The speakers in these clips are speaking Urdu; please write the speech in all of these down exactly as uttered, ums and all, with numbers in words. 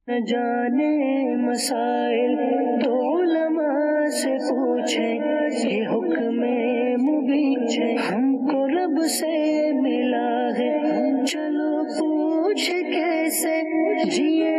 نہ جانے مسائل تو علماء سے پوچھیں، یہ حکم مبین ہے ہم کو رب سے ملا ہے، چلو پوچھ کیسے جیے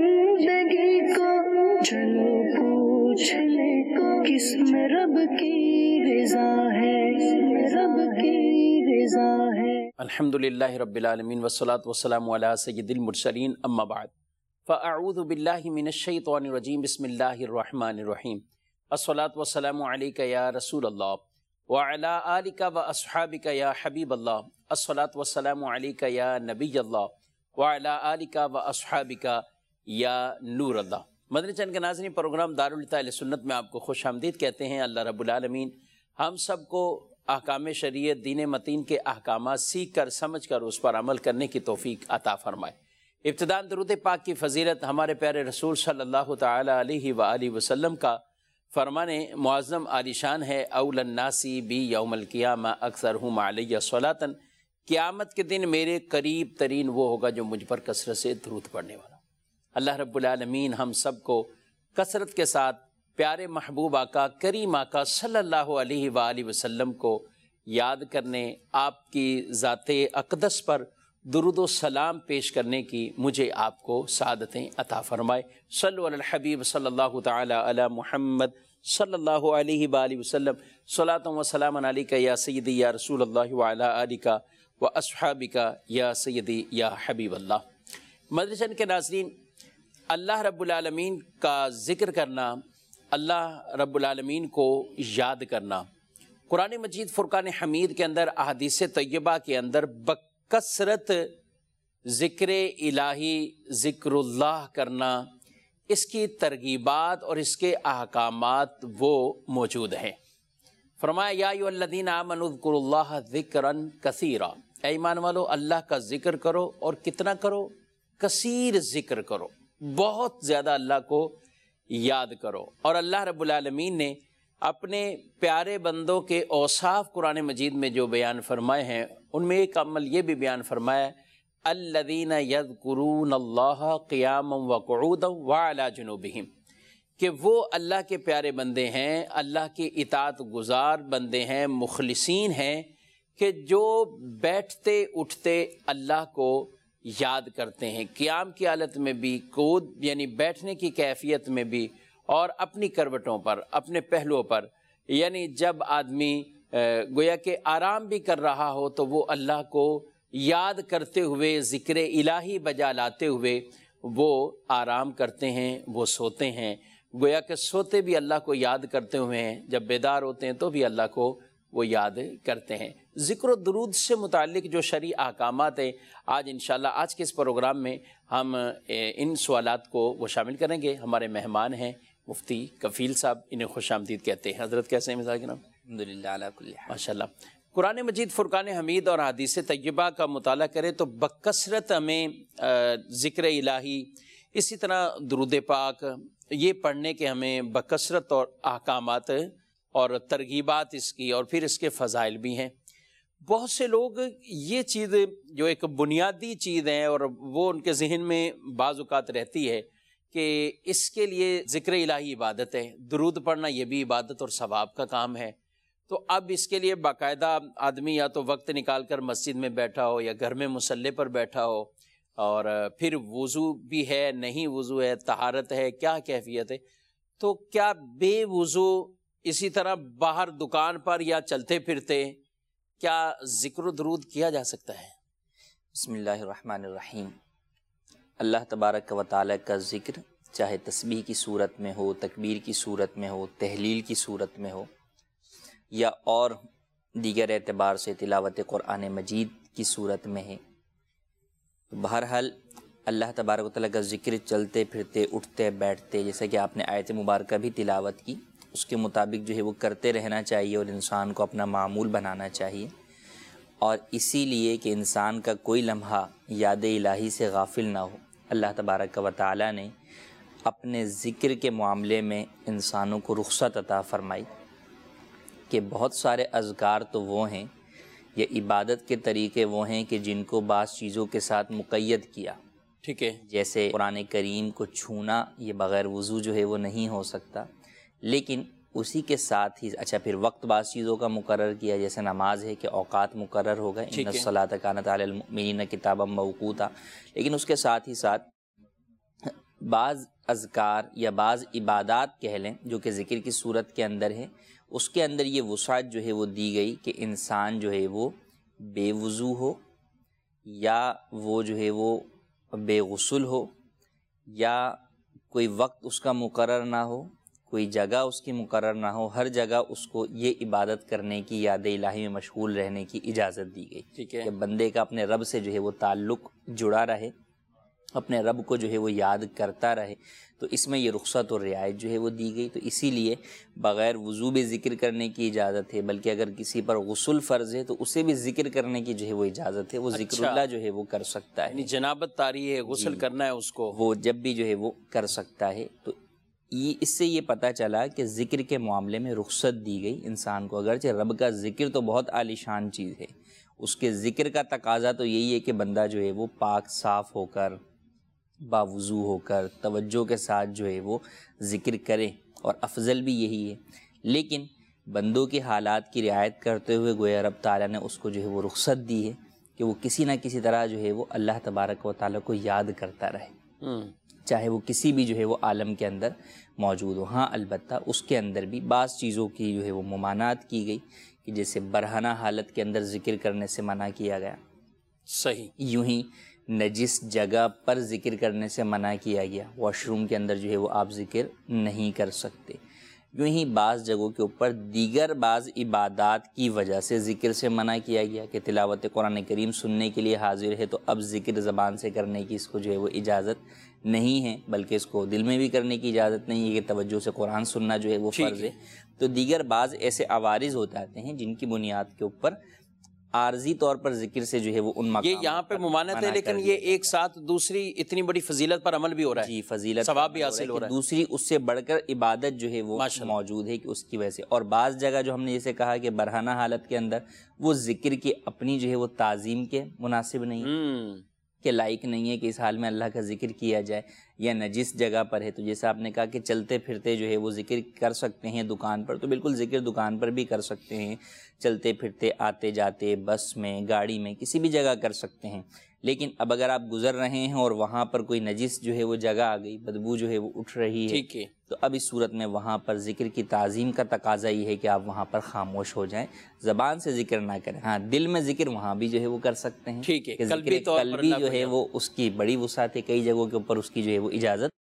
زندگی کو، چلو پوچھ لے کس میں رب کی رضا ہے، کس میں رب کی رضا ہے۔ الحمدللہ رب العالمین والصلاة والسلام علی سید المرسلین، اما بعد فاعوذ باللہ من الشیطان الرجیم، بسم اللہ الرحمن الرحیم، الصلاة والسلام علیک یا رسول اللہ وعلی آلک واصحابک یا حبیب اللہ، الصلاة والسلام علیک یا نبی اللہ وعلی آلک واصحابک یا نور اللہ۔ مدنی چینل کے ناظرین، پروگرام دارالفتہ اہل سنت میں آپ کو خوش آمدید کہتے ہیں۔ اللہ رب العالمین ہم سب کو احکام شریعت دین متین کے احکامات سیکھ کر سمجھ کر اس پر عمل کرنے کی توفیق عطا فرمائے۔ ابتداء درود پاک کی فضیلت ہمارے پیارے رسول صلی اللہ تعالی علیہ وآلہ وسلم کا فرمان معظم عالی شان ہے، اول الناسی بی یوم القیامہ اکثرہم علیہ صلاۃ، قیامت کے دن میرے قریب ترین وہ ہوگا جو مجھ پر کثرت سے درود پڑھنے والا۔ اللہ رب العالمین ہم سب کو کثرت کے ساتھ پیارے محبوب آقا کریم آقا صلی اللہ علیہ وآلہ وسلم کو یاد کرنے، آپ کی ذات اقدس پر درود و سلام پیش کرنے کی مجھے آپ کو سعادتیں عطا فرمائے۔ صلو علی الحبیب صلی اللہ تعالی علی محمد صلی اللہ علیہ وآلہ وسلم، صلاۃ و سلام علیک یا سیدی یا رسول اللہ وعلی آلک و اصحابک یا سیدی یا حبیب اللہ۔ مدنی چینل کے ناظرین، اللہ رب العالمین کا ذکر کرنا، اللہ رب العالمین کو یاد کرنا، قرآن مجید فرقان حمید کے اندر، احادیث طیبہ کے اندر بکثرت ذکر الہی، ذکر اللہ کرنا، اس کی ترغیبات اور اس کے احکامات وہ موجود ہیں۔ فرمایا یا ایھا الذین آمنوا اذکروا اللہ ذکرا کثیرا، اے ایمان والو اللہ کا ذکر کرو، اور کتنا کرو؟ کثیر ذکر کرو، بہت زیادہ اللہ کو یاد کرو۔ اور اللہ رب العالمین نے اپنے پیارے بندوں کے اوصاف قرآن مجید میں جو بیان فرمائے ہیں، ان میں ایک عمل یہ بھی بیان فرمایا ہے، الذین یذکرون اللہ قیاما وقعودا وعلی جنوبہم، کہ وہ اللہ کے پیارے بندے ہیں، اللہ کے اطاعت گزار بندے ہیں، مخلصین ہیں، کہ جو بیٹھتے اٹھتے اللہ کو یاد کرتے ہیں، قیام کی حالت میں بھی، قعود یعنی بیٹھنے کی کیفیت میں بھی، اور اپنی کروٹوں پر، اپنے پہلوؤں پر، یعنی جب آدمی گویا کہ آرام بھی کر رہا ہو تو وہ اللہ کو یاد کرتے ہوئے، ذکر الہی بجا لاتے ہوئے وہ آرام کرتے ہیں، وہ سوتے ہیں۔ گویا کہ سوتے بھی اللہ کو یاد کرتے ہوئے ہیں، جب بیدار ہوتے ہیں تو بھی اللہ کو وہ یاد کرتے ہیں۔ ذکر و درود سے متعلق جو شرعی احکامات ہیں، آج انشاءاللہ آج کے اس پروگرام میں ہم ان سوالات کو وہ شامل کریں گے۔ ہمارے مہمان ہیں مفتی کفیل صاحب، انہیں خوش آمدید کہتے ہیں۔ حضرت کیسے ہیں مزاج کے نام؟ الحمدللہ علی کل حال، ماشاءاللہ۔ قرآن مجید فرقان حمید اور حدیث طیبہ کا مطالعہ کریں تو بکثرت ہمیں ذکر الہی، اسی طرح درود پاک، یہ پڑھنے کے ہمیں بکثرت اور احکامات اور ترغیبات اس کی، اور پھر اس کے فضائل بھی ہیں۔ بہت سے لوگ یہ چیز جو ایک بنیادی چیز ہے، اور وہ ان کے ذہن میں بعض اوقات رہتی ہے کہ اس کے لیے ذکر الہی عبادت ہے، درود پڑھنا یہ بھی عبادت اور ثواب کا کام ہے، تو اب اس کے لیے باقاعدہ آدمی یا تو وقت نکال کر مسجد میں بیٹھا ہو یا گھر میں مصلی پر بیٹھا ہو، اور پھر وضو بھی ہے، نہیں وضو ہے، طہارت ہے، کیا کیفیت ہے، تو کیا بے وضو اسی طرح باہر دکان پر یا چلتے پھرتے کیا ذکر و درود کیا جا سکتا ہے؟ بسم اللہ الرحمن الرحیم۔ اللہ تبارک و تعالیٰ کا ذکر چاہے تسبیح کی صورت میں ہو، تکبیر کی صورت میں ہو، تحلیل کی صورت میں ہو، یا اور دیگر اعتبار سے تلاوت قرآن مجید کی صورت میں ہے، بہرحال اللہ تبارک و تعالیٰ کا ذکر چلتے پھرتے، اٹھتے بیٹھتے، جیسا کہ آپ نے آیت مبارکہ بھی تلاوت کی، اس کے مطابق جو ہے وہ کرتے رہنا چاہیے، اور انسان کو اپنا معمول بنانا چاہیے۔ اور اسی لیے کہ انسان کا کوئی لمحہ یاد الہی سے غافل نہ ہو، اللہ تبارک و تعالیٰ نے اپنے ذکر کے معاملے میں انسانوں کو رخصت عطا فرمائی، کہ بہت سارے اذکار تو وہ ہیں، یا عبادت کے طریقے وہ ہیں کہ جن کو بعض چیزوں کے ساتھ مقید کیا، ٹھیک ہے، جیسے قرآن کریم کو چھونا یہ بغیر وضو جو ہے وہ نہیں ہو سکتا، لیکن اسی کے ساتھ ہی اچھا پھر وقت بعض چیزوں کا مقرر کیا، جیسے نماز ہے کہ اوقات مقرر ہو گئے، ان الصلاۃ کانت علی المؤمنین کتابا موقوتا، لیکن اس کے ساتھ ہی ساتھ بعض اذکار یا بعض عبادات کہہ لیں جو کہ ذکر کی صورت کے اندر ہے، اس کے اندر یہ وسعت جو ہے وہ دی گئی کہ انسان جو ہے وہ بے وضو ہو یا وہ جو ہے وہ بے غسل ہو یا کوئی وقت اس کا مقرر نہ ہو، کوئی جگہ اس کی مقرر نہ ہو، ہر جگہ اس کو یہ عبادت کرنے کی، یاد الہی میں مشغول رہنے کی اجازت دی گئی، ٹھیک ہے، کہ بندے کا اپنے رب سے جو ہے وہ تعلق جڑا رہے، اپنے رب کو جو ہے وہ یاد کرتا رہے، تو اس میں یہ رخصت اور رعایت جو ہے وہ دی گئی۔ تو اسی لیے بغیر وضو بھی ذکر کرنے کی اجازت ہے، بلکہ اگر کسی پر غسل فرض ہے تو اسے بھی ذکر کرنے کی جو ہے وہ اجازت ہے، وہ ذکر اللہ جو ہے وہ کر سکتا ہے، یعنی جنابت طاری ہے، غسل کرنا ہے اس کو، وہ جب بھی جو ہے وہ کر سکتا ہے۔ تو یہ اس سے یہ پتہ چلا کہ ذکر کے معاملے میں رخصت دی گئی انسان کو، اگرچہ رب کا ذکر تو بہت عالی شان چیز ہے، اس کے ذکر کا تقاضا تو یہی ہے کہ بندہ جو ہے وہ پاک صاف ہو کر، باوضو ہو کر، توجہ کے ساتھ جو ہے وہ ذکر کرے، اور افضل بھی یہی ہے، لیکن بندوں کے حالات کی رعایت کرتے ہوئے گویا رب تعالیٰ نے اس کو جو ہے وہ رخصت دی ہے کہ وہ کسی نہ کسی طرح جو ہے وہ اللہ تبارک و تعالیٰ کو یاد کرتا رہے، چاہے وہ کسی بھی جو ہے وہ عالم کے اندر موجود ہو۔ ہاں البتہ اس کے اندر بھی بعض چیزوں کی جو ہے وہ ممانعت کی گئی، کہ جیسے برہنہ حالت کے اندر ذکر کرنے سے منع کیا گیا، صحیح، یوں ہی نجس جگہ پر ذکر کرنے سے منع کیا گیا، واش روم کے اندر جو ہے وہ آپ ذکر نہیں کر سکتے، یوں ہی بعض جگہوں کے اوپر دیگر بعض عبادات کی وجہ سے ذکر سے منع کیا گیا، کہ تلاوت قرآن کریم سننے کے لیے حاضر ہے تو اب ذکر زبان سے کرنے کی اس کو جو ہے وہ اجازت نہیں ہے، بلکہ اس کو دل میں بھی کرنے کی اجازت نہیں ہے، کہ توجہ سے قرآن سننا جو ہے وہ فرض ہے۔ تو دیگر بعض ایسے عوارض ہو جاتے ہیں جن کی بنیاد کے اوپر عارضی طور پر ذکر سے جو ہے وہ ان مقام یہ یہاں پہ ممانعت ہے، لیکن یہ ایک ساتھ دوسری اتنی بڑی فضیلت پر عمل بھی ہو رہا ہے، جی فضیلت ثواب بھی حاصل ہو رہا ہے، دوسری اس سے بڑھ کر عبادت جو ہے وہ موجود ہے کہ اس کی وجہ سے۔ اور بعض جگہ جو ہم نے جیسے کہا کہ برہنہ حالت کے اندر وہ ذکر کی اپنی جو ہے وہ تعظیم کے مناسب نہیں ہے، کہ لائق نہیں ہے کہ اس حال میں اللہ کا ذکر کیا جائے، یا نجس جگہ پر ہے، تو جیسا آپ نے کہا کہ چلتے پھرتے جو ہے وہ ذکر کر سکتے ہیں دکان پر، تو بالکل ذکر دکان پر بھی کر سکتے ہیں، چلتے پھرتے آتے جاتے بس میں، گاڑی میں، کسی بھی جگہ کر سکتے ہیں، لیکن اب اگر آپ گزر رہے ہیں اور وہاں پر کوئی نجس جو ہے وہ جگہ آ گئی، بدبو جو ہے وہ اٹھ رہی ہے، ٹھیک ہے، تو اب اس صورت میں وہاں پر ذکر کی تعظیم کا تقاضا یہ ہے کہ آپ وہاں پر خاموش ہو جائیں، زبان سے ذکر نہ کریں، ہاں دل میں ذکر وہاں بھی جو ہے وہ کر سکتے ہیں، ٹھیک ہے، کہ ذکر قلبی جو ہے وہ اس کی بڑی وسعت ہے، کئی جگہوں کے اوپر اس کی جو ہے وہ اجازت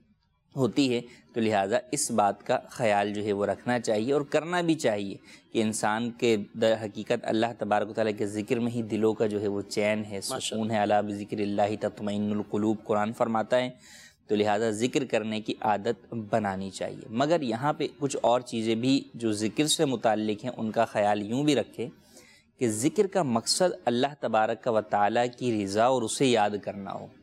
ہوتی ہے، تو لہٰذا اس بات کا خیال جو ہے وہ رکھنا چاہیے اور کرنا بھی چاہیے، کہ انسان کے در حقیقت اللہ تبارک و تعالیٰ کے ذکر میں ہی دلوں کا جو ہے وہ چین ہے، سکون ہے، الا بذکر اللہ تطمئن القلوب قرآن فرماتا ہے، تو لہٰذا ذکر کرنے کی عادت بنانی چاہیے۔ مگر یہاں پہ کچھ اور چیزیں بھی جو ذکر سے متعلق ہیں ان کا خیال یوں بھی رکھیں کہ ذکر کا مقصد اللہ تبارک و تعالیٰ کی رضا اور اسے یاد کرنا ہو،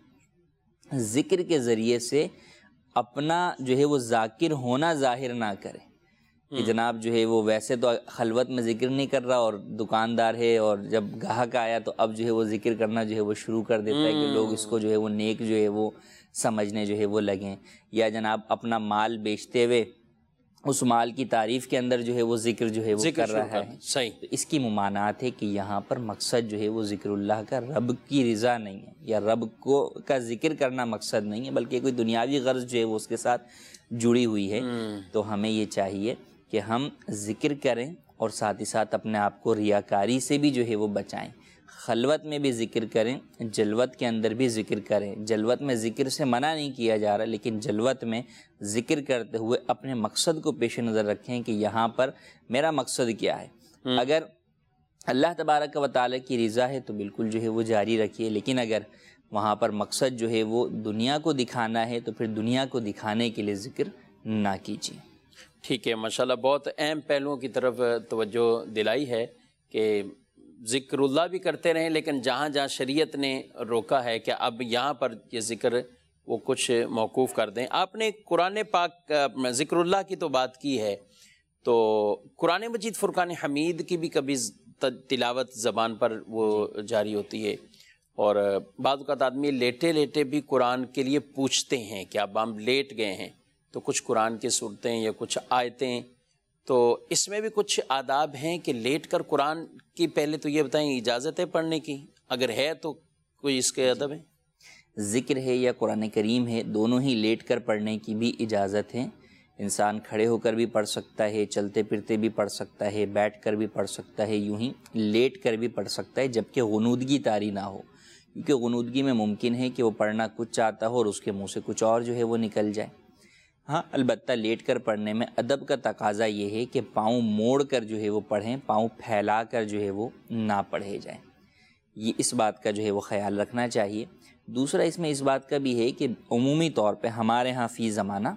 ذکر کے ذریعے سے اپنا جو ہے وہ ذاکر ہونا ظاہر نہ کرے، کہ جناب جو ہے وہ ویسے تو خلوت میں ذکر نہیں کر رہا اور دکاندار ہے، اور جب گاہک آیا تو اب جو ہے وہ ذکر کرنا جو ہے وہ شروع کر دیتا ہے، کہ لوگ اس کو جو ہے وہ نیک جو ہے وہ سمجھنے جو ہے وہ لگیں، یا جناب اپنا مال بیچتے ہوئے اس مال کی تعریف کے اندر جو ہے وہ ذکر جو ہے وہ کر رہا ہے، صحیح، تو اس کی ممانعت ہے کہ یہاں پر مقصد جو ہے وہ ذکر اللہ کا رب کی رضا نہیں ہے، یا رب کو کا ذکر کرنا مقصد نہیں ہے، بلکہ کوئی دنیاوی غرض جو ہے وہ اس کے ساتھ جڑی ہوئی ہے۔ تو ہمیں یہ چاہیے کہ ہم ذکر کریں اور ساتھ ہی ساتھ اپنے آپ کو ریاکاری سے بھی جو ہے وہ بچائیں، خلوت میں بھی ذکر کریں، جلوت کے اندر بھی ذکر کریں، جلوت میں ذکر سے منع نہیں کیا جا رہا، لیکن جلوت میں ذکر کرتے ہوئے اپنے مقصد کو پیش نظر رکھیں کہ یہاں پر میرا مقصد کیا ہے۔ اگر اللہ تبارک و تعالیٰ کی رضا ہے تو بالکل جو ہے وہ جاری رکھیے، لیکن اگر وہاں پر مقصد جو ہے وہ دنیا کو دکھانا ہے تو پھر دنیا کو دکھانے کے لیے ذکر نہ کیجیے۔ ٹھیک ہے، ماشاءاللہ بہت اہم پہلوؤں کی طرف توجہ دلائی ہے کہ ذکر اللہ بھی کرتے رہیں، لیکن جہاں جہاں شریعت نے روکا ہے کہ اب یہاں پر یہ ذکر وہ کچھ موقوف کر دیں۔ آپ نے قرآن پاک ذکر اللہ کی تو بات کی ہے، تو قرآن مجید فرقان حمید کی بھی کبھی تلاوت زبان پر وہ جاری ہوتی ہے، اور بعض اوقات آدمی لیٹے لیٹے بھی قرآن کے لیے پوچھتے ہیں کہ اب ہم لیٹ گئے ہیں تو کچھ قرآن کی صورتیں یا کچھ آیتیں، تو اس میں بھی کچھ آداب ہیں کہ لیٹ کر قرآن کی، پہلے تو یہ بتائیں اجازت ہے پڑھنے کی، اگر ہے تو کوئی اس کے ادب ہے؟ ذکر ہے یا قرآن کریم ہے، دونوں ہی لیٹ کر پڑھنے کی بھی اجازت ہے۔ انسان کھڑے ہو کر بھی پڑھ سکتا ہے، چلتے پھرتے بھی پڑھ سکتا ہے، بیٹھ کر بھی پڑھ سکتا ہے، یوں ہی لیٹ کر بھی پڑھ سکتا ہے، جبکہ غنودگی طاری نہ ہو، کیونکہ غنودگی میں ممکن ہے کہ وہ پڑھنا کچھ چاہتا ہو اور اس کے منہ سے کچھ اور جو ہے وہ نکل جائے۔ ہاں البتہ لیٹ کر پڑھنے میں ادب کا تقاضا یہ ہے کہ پاؤں موڑ کر جو ہے وہ پڑھیں، پاؤں پھیلا کر جو ہے وہ نہ پڑھے جائیں، یہ اس بات کا جو ہے وہ خیال رکھنا چاہیے۔ دوسرا اس میں اس بات کا بھی ہے کہ عمومی طور پہ ہمارے ہاں فی زمانہ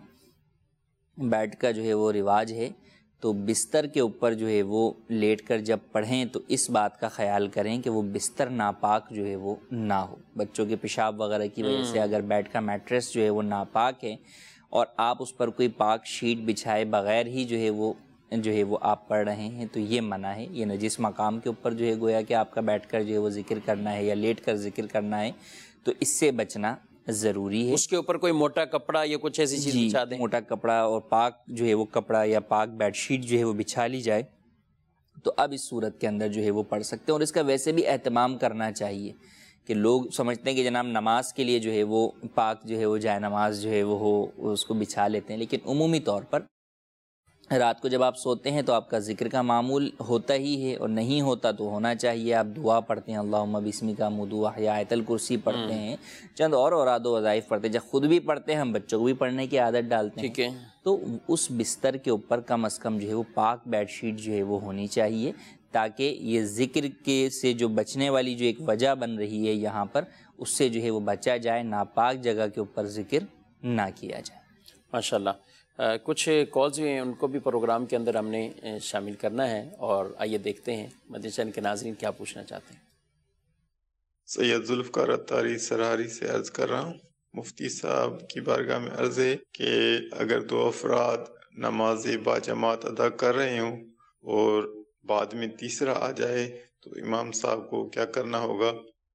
بیڈ کا جو ہے وہ رواج ہے، تو بستر کے اوپر جو ہے وہ لیٹ کر جب پڑھیں تو اس بات کا خیال کریں کہ وہ بستر ناپاک جو ہے وہ نہ ہو۔ بچوں کے پیشاب وغیرہ کی وجہ سے اگر بیڈ کا میٹریس جو ہے وہ ناپاک ہے اور آپ اس پر کوئی پاک شیٹ بچھائے بغیر ہی جو ہے وہ جو ہے وہ آپ پڑھ رہے ہیں تو یہ منع ہے۔ یہ نجس مقام کے اوپر جو ہے گویا کہ آپ کا بیٹھ کر جو ہے وہ ذکر کرنا ہے یا لیٹ کر ذکر کرنا ہے، تو اس سے بچنا ضروری ہے۔ اس کے اوپر کوئی موٹا کپڑا یا کچھ ایسی چیز جی بچھا دیں، موٹا کپڑا اور پاک جو ہے وہ کپڑا یا پاک بیڈ شیٹ جو ہے وہ بچھا لی جائے تو اب اس صورت کے اندر جو ہے وہ پڑھ سکتے ہیں۔ اور اس کا ویسے بھی اہتمام کرنا چاہیے کہ لوگ سمجھتے ہیں کہ جناب نماز کے لیے جو ہے وہ پاک جو ہے وہ جائے نماز جو ہے وہ ہو، اس کو بچھا لیتے ہیں، لیکن عمومی طور پر رات کو جب آپ سوتے ہیں تو آپ کا ذکر کا معمول ہوتا ہی ہے، اور نہیں ہوتا تو ہونا چاہیے۔ آپ دعا پڑھتے ہیں اللہم بسمک مدعو احیا، آیت الکرسی پڑھتے ہیں، چند اور اوراد و وظائف پڑھتے ہیں، جب خود بھی پڑھتے ہیں ہم بچوں کو بھی پڑھنے کی عادت ڈالتے ہیں، ٹھیک ہے، تو اس بستر کے اوپر کم از کم جو ہے وہ پاک بیڈ شیٹ جو ہے وہ ہونی چاہیے، تاکہ یہ ذکر کے سے جو بچنے والی جو ایک وجہ بن رہی ہے یہاں پر، اس سے جو ہے وہ بچا جائے، ناپاک جگہ کے اوپر ذکر نہ کیا جائے۔ ماشاءاللہ۔ کچھ کالز بھی ہیں، ان کو بھی پروگرام کے اندر ہم نے شامل کرنا ہے، اور آئیے دیکھتے ہیں مدنی کے ناظرین کیا پوچھنا چاہتے ہیں۔ سید ذوالفقار اتاری سرہاری سے عرض کر رہا ہوں، مفتی صاحب کی بارگاہ میں عرض ہے کہ اگر دو افراد نماز با جماعت ادا کر رہے ہوں اور بعد میں تیسرا آ جائے تو امام صاحب کو کیا کرنا ہوگا؟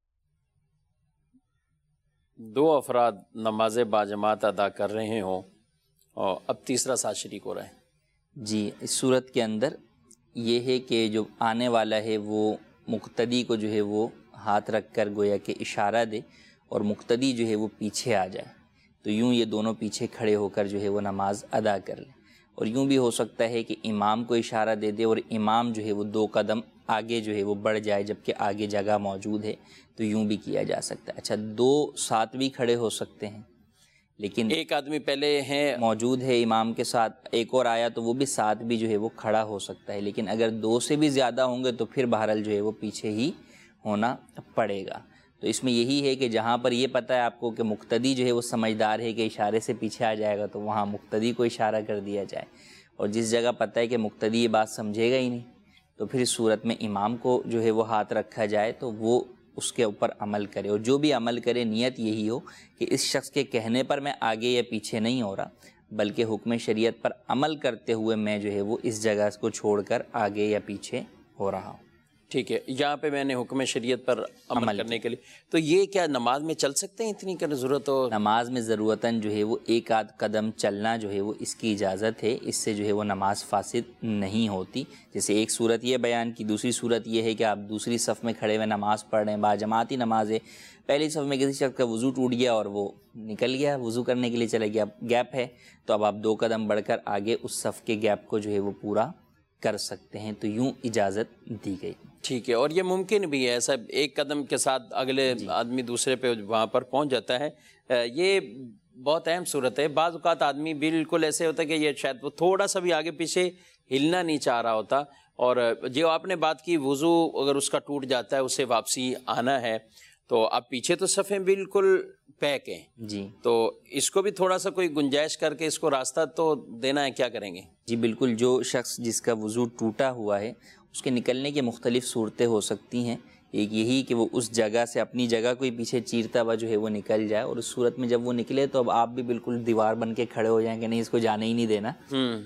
دو افراد نماز با جماعت ادا کر رہے ہوں اور اب تیسرا ساتھ شریک ہو رہا ہے، جی اس صورت کے اندر یہ ہے کہ جو آنے والا ہے وہ مقتدی کو جو ہے وہ ہاتھ رکھ کر گویا کہ اشارہ دے اور مقتدی جو ہے وہ پیچھے آ جائے، تو یوں یہ دونوں پیچھے کھڑے ہو کر جو ہے وہ نماز ادا کر لیں۔ اور یوں بھی ہو سکتا ہے کہ امام کو اشارہ دے دے اور امام جو ہے وہ دو قدم آگے جو ہے وہ بڑھ جائے، جبکہ آگے جگہ موجود ہے، تو یوں بھی کیا جا سکتا ہے۔ اچھا دو ساتھ بھی کھڑے ہو سکتے ہیں، لیکن ایک آدمی پہلے ہے موجود ہے امام کے ساتھ، ایک اور آیا تو وہ بھی ساتھ بھی جو ہے وہ کھڑا ہو سکتا ہے، لیکن اگر دو سے بھی زیادہ ہوں گے تو پھر بہرحال جو ہے وہ پیچھے ہی ہونا پڑے گا۔ تو اس میں یہی ہے کہ جہاں پر یہ پتہ ہے آپ کو کہ مقتدی جو ہے وہ سمجھدار ہے کہ اشارے سے پیچھے آ جائے گا تو وہاں مقتدی کو اشارہ کر دیا جائے، اور جس جگہ پتہ ہے کہ مقتدی یہ بات سمجھے گا ہی نہیں تو پھر اس صورت میں امام کو جو ہے وہ ہاتھ رکھا جائے تو وہ اس کے اوپر عمل کرے، اور جو بھی عمل کرے نیت یہی ہو کہ اس شخص کے کہنے پر میں آگے یا پیچھے نہیں ہو رہا، بلکہ حکم شریعت پر عمل کرتے ہوئے میں جو ہے وہ اس جگہ کو چھوڑ کر آگے یا پیچھے ہو رہا ہوں۔ ٹھیک ہے، یہاں پہ میں نے حکم شریعت پر عمل, عمل کرنے کے لیے، تو یہ کیا نماز میں چل سکتے ہیں؟ اتنی کر ضرورت ہو نماز میں ضرورتاً جو ہے وہ ایک آدھ قدم چلنا جو ہے وہ اس کی اجازت ہے، اس سے جو ہے وہ نماز فاسد نہیں ہوتی۔ جیسے ایک صورت یہ بیان کی، دوسری صورت یہ ہے کہ آپ دوسری صف میں کھڑے ہوئے نماز پڑھ رہے ہیں، باجماعتی نماز ہے، پہلی صف میں کسی شخص کا وضو ٹوٹ گیا اور وہ نکل گیا، وضو کرنے کے لیے چلا گیا، گیپ ہے، تو اب آپ دو قدم بڑھ کر آگے اس صف کے گیپ کو جو ہے وہ پورا کر سکتے ہیں، تو یوں اجازت دی گئی۔ ٹھیک ہے، اور یہ ممکن بھی ہے ایسا ایک قدم کے ساتھ اگلے جی. آدمی دوسرے پہ وہاں پر پہنچ جاتا ہے، یہ بہت اہم صورت ہے۔ بعض اوقات آدمی بالکل ایسے ہوتا ہے کہ یہ شاید وہ تھوڑا سا بھی آگے پیچھے ہلنا نہیں چاہ رہا ہوتا، اور جو آپ نے بات کی وضو اگر اس کا ٹوٹ جاتا ہے اسے واپسی آنا ہے، تو اب پیچھے تو صفیں بالکل پیک ہیں جی، تو اس کو بھی تھوڑا سا کوئی گنجائش کر کے اس کو راستہ تو دینا ہے، کیا کریں گے؟ جی بالکل، جو شخص جس کا وضو ٹوٹا ہوا ہے اس کے نکلنے کی مختلف صورتیں ہو سکتی ہیں، ایک یہی کہ وہ اس جگہ سے اپنی جگہ کوئی پیچھے چیرتا ہوا جو ہے وہ نکل جائے، اور اس صورت میں جب وہ نکلے تو اب آپ بھی بالکل دیوار بن کے کھڑے ہو جائیں کہ نہیں اس کو جانے ہی نہیں دینا،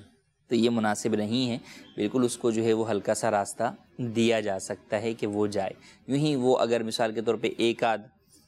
تو یہ مناسب نہیں ہے، بالکل اس کو جو ہے وہ ہلکا سا راستہ دیا جا سکتا ہے کہ وہ جائے۔ یوں ہی وہ اگر مثال کے طور پہ ایک آدھ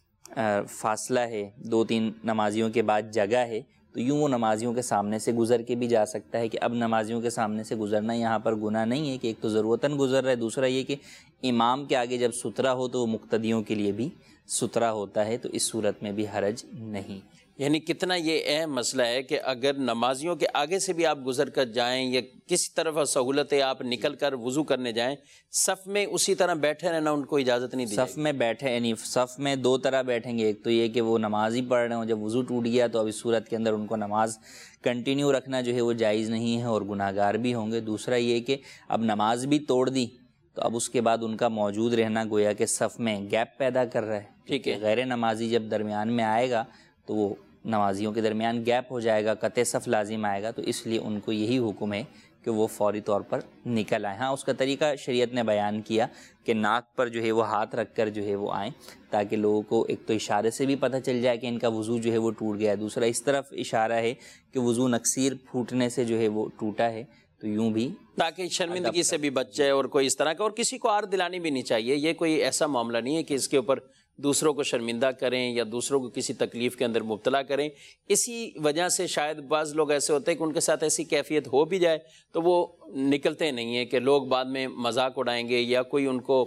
فاصلہ ہے، دو تین نمازیوں کے بعد جگہ ہے، تو یوں وہ نمازیوں کے سامنے سے گزر کے بھی جا سکتا ہے کہ اب نمازیوں کے سامنے سے گزرنا یہاں پر گناہ نہیں ہے کہ ایک تو ضرورتاً گزر رہا ہے، دوسرا یہ کہ امام کے آگے جب سترا ہو تو وہ مقتدیوں کے لیے بھی سترا ہوتا ہے، تو اس صورت میں بھی حرج نہیں۔ یعنی کتنا یہ اہم مسئلہ ہے کہ اگر نمازیوں کے آگے سے بھی آپ گزر کر جائیں یا کسی طرف سہولت ہے آپ نکل کر وضو کرنے جائیں، صف میں اسی طرح بیٹھے رہنا ان کو اجازت نہیں دی جائے گی۔ صف میں بیٹھے یعنی صف میں دو طرح بیٹھیں گے، ایک تو یہ کہ وہ نماز ہی پڑھ رہے ہوں، جب وضو ٹوٹ گیا تو اب اس صورت کے اندر ان کو نماز کنٹینیو رکھنا جو ہے وہ جائز نہیں ہے اور گناہ گار بھی ہوں گے۔ دوسرا یہ کہ اب نماز بھی توڑ دی تو اب اس کے بعد ان کا موجود رہنا گویا کہ صف میں گیپ پیدا کر رہا ہے، ٹھیک ہے۔ غیر نمازی جب درمیان میں آئے گا تو وہ نمازیوں کے درمیان گیپ ہو جائے گا، قطع صف لازم آئے گا، تو اس لیے ان کو یہی حکم ہے کہ وہ فوری طور پر نکل آئیں۔ ہاں اس کا طریقہ شریعت نے بیان کیا کہ ناک پر جو ہے وہ ہاتھ رکھ کر جو ہے وہ آئیں، تاکہ لوگوں کو ایک تو اشارے سے بھی پتہ چل جائے کہ ان کا وضو جو ہے وہ ٹوٹ گیا ہے، دوسرا اس طرف اشارہ ہے کہ وضو نکسیر پھوٹنے سے جو ہے وہ ٹوٹا ہے، تو یوں بھی تاکہ شرمندگی سے بھی بچ جائے اور کوئی اس طرح کا، اور کسی کو آر دلانی بھی نہیں چاہیے۔ یہ کوئی ایسا معاملہ نہیں ہے کہ اس کے اوپر دوسروں کو شرمندہ کریں یا دوسروں کو کسی تکلیف کے اندر مبتلا کریں۔ اسی وجہ سے شاید بعض لوگ ایسے ہوتے ہیں کہ ان کے ساتھ ایسی کیفیت ہو بھی جائے تو وہ نکلتے نہیں ہیں کہ لوگ بعد میں مذاق اڑائیں گے یا کوئی ان کو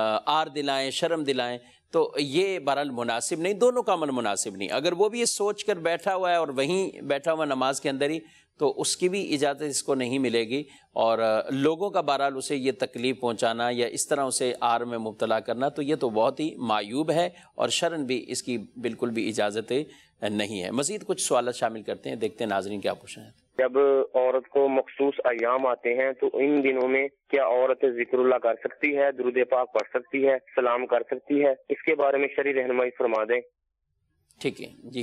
آر دلائیں، شرم دلائیں، تو یہ بہرحال مناسب نہیں، دونوں کا عمل مناسب نہیں۔ اگر وہ بھی یہ سوچ کر بیٹھا ہوا ہے اور وہیں بیٹھا ہوا نماز کے اندر ہی، تو اس کی بھی اجازت اس کو نہیں ملے گی، اور لوگوں کا بہرحال اسے یہ تکلیف پہنچانا یا اس طرح اسے آر میں مبتلا کرنا تو یہ تو بہت ہی معیوب ہے، اور شرعاً بھی اس کی بالکل بھی اجازت نہیں ہے۔ مزید کچھ سوالات شامل کرتے ہیں، دیکھتے ہیں ناظرین کیا پوچھ رہے ہیں۔ جب عورت کو مخصوص ایام آتے ہیں تو ان دنوں میں کیا عورت ذکر اللہ کر سکتی ہے، درود پاک پڑھ سکتی ہے، سلام کر سکتی ہے؟ اس کے بارے میں شرعی رہنمائی فرما دیں۔ ٹھیک ہے جی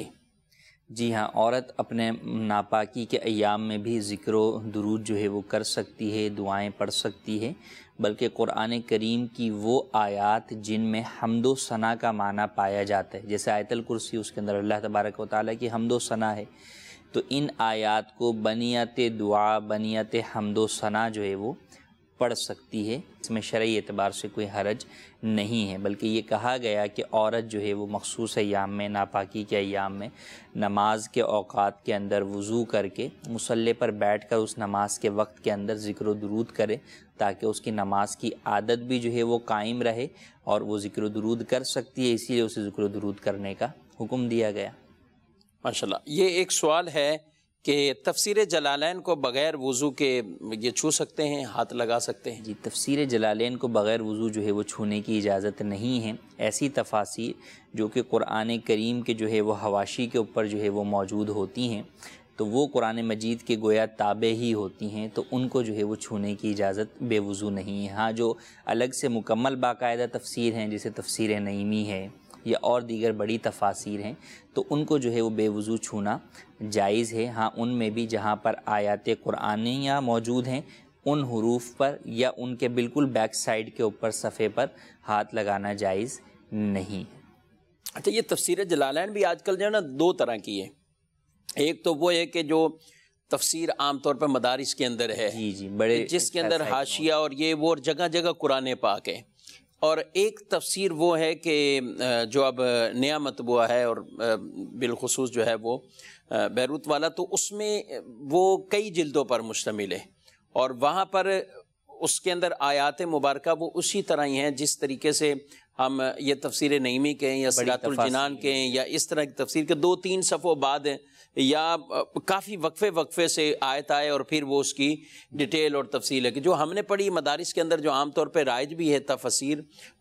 جی ہاں، عورت اپنے ناپاکی کے ایام میں بھی ذکر و درود جو ہے وہ کر سکتی ہے، دعائیں پڑھ سکتی ہے، بلکہ قرآن کریم کی وہ آیات جن میں حمد و ثنا کا معنی پایا جاتا ہے، جیسے آیت الکرسی، اس کے اندر اللہ تبارک و تعالیٰ کی حمد و ثنا ہے، تو ان آیات کو بنیت دعا، بنیت حمد و ثنا جو ہے وہ پڑھ سکتی ہے۔ اس میں شرعی اعتبار سے کوئی حرج نہیں ہے، بلکہ یہ کہا گیا کہ عورت جو ہے وہ مخصوص ایام میں، ناپاکی کے ایام میں، نماز کے اوقات کے اندر وضو کر کے مصلی پر بیٹھ کر اس نماز کے وقت کے اندر ذکر و درود کرے، تاکہ اس کی نماز کی عادت بھی جو ہے وہ قائم رہے اور وہ ذکر و درود کر سکتی ہے، اسی لیے اسے ذکر و درود کرنے کا حکم دیا گیا۔ ماشاءاللہ۔ یہ ایک سوال ہے کہ تفسیر جلالین کو بغیر وضو کے یہ چھو سکتے ہیں، ہاتھ لگا سکتے ہیں؟ جی، تفسیر جلالین کو بغیر وضو جو ہے وہ چھونے کی اجازت نہیں ہے۔ ایسی تفاسیر جو کہ قرآن کریم کے جو ہے وہ حواشی کے اوپر جو ہے وہ موجود ہوتی ہیں، تو وہ قرآن مجید کے گویا تابع ہی ہوتی ہیں، تو ان کو جو ہے وہ چھونے کی اجازت بے وضو نہیں ہے۔ ہاں جو الگ سے مکمل باقاعدہ تفسیر ہیں، جیسے تفسیر نعیمی ہے یا اور دیگر بڑی تفاسیر ہیں، تو ان کو جو ہے وہ بے وضو چھونا جائز ہے۔ ہاں ان میں بھی جہاں پر آیات قرآنیہ موجود ہیں، ان حروف پر یا ان کے بالکل بیک سائڈ کے اوپر صفحے پر ہاتھ لگانا جائز نہیں۔ اچھا، یہ تفسیر جلالین بھی آج کل جو ہے نا دو طرح کی ہے۔ ایک تو وہ ہے کہ جو تفسیر عام طور پر مدارس کے اندر ہے، جی جی بڑے، جس کے اندر حاشیہ اور یہ وہ جگہ جگہ قرآن پاک ہے، اور ایک تفسیر وہ ہے کہ جو اب نیا مطبوعہ ہے اور بالخصوص جو ہے وہ بیروت والا، تو اس میں وہ کئی جلدوں پر مشتمل ہے، اور وہاں پر اس کے اندر آیات مبارکہ وہ اسی طرح ہی ہیں جس طریقے سے ہم یہ تفسیر نعیمی کہیں یا صراط الجنان کہیں یا اس طرح کی تفسیر کے دو تین صفحوں بعد یا کافی وقفے وقفے سے آیت آئے اور پھر وہ اس کی ڈیٹیل اور تفصیل ہے کہ جو ہم نے پڑھی مدارس کے اندر جو عام طور پہ رائج بھی ہے تفسیر،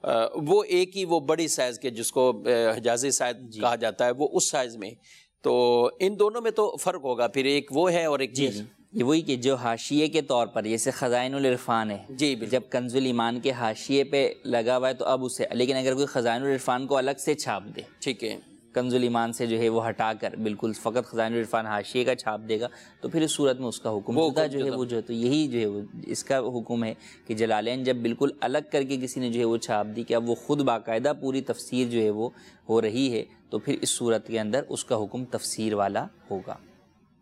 وہ ایک ہی وہ بڑی سائز کے جس کو حجازی سائز جی کہا جاتا ہے، وہ اس سائز میں، تو ان دونوں میں تو فرق ہوگا پھر، ایک وہ ہے اور ایک جی جی یہ وہی کہ جو حاشیے کے طور پر جیسے خزائن العرفان ہے، جی جب کنز الایمان کے حاشیے پہ لگا ہوا ہے تو اب اسے، لیکن اگر کوئی خزائن العرفان کو الگ سے چھاپ دے، ٹھیک ہے، کنز الایمان سے جو ہے وہ ہٹا کر بالکل فقط خزائن العرفان حاشیے کا چھاپ دے گا، تو پھر اس صورت میں اس کا حکم جدا جو ہے وہ جو ہے، تو یہی جو ہے وہ اس کا حکم ہے کہ جلالین جب بالکل الگ کر کے کسی نے جو ہے وہ چھاپ دی کہ اب وہ خود باقاعدہ پوری تفسیر جو ہے وہ ہو رہی ہے، تو پھر اس صورت کے اندر اس کا حکم تفسیر والا ہوگا۔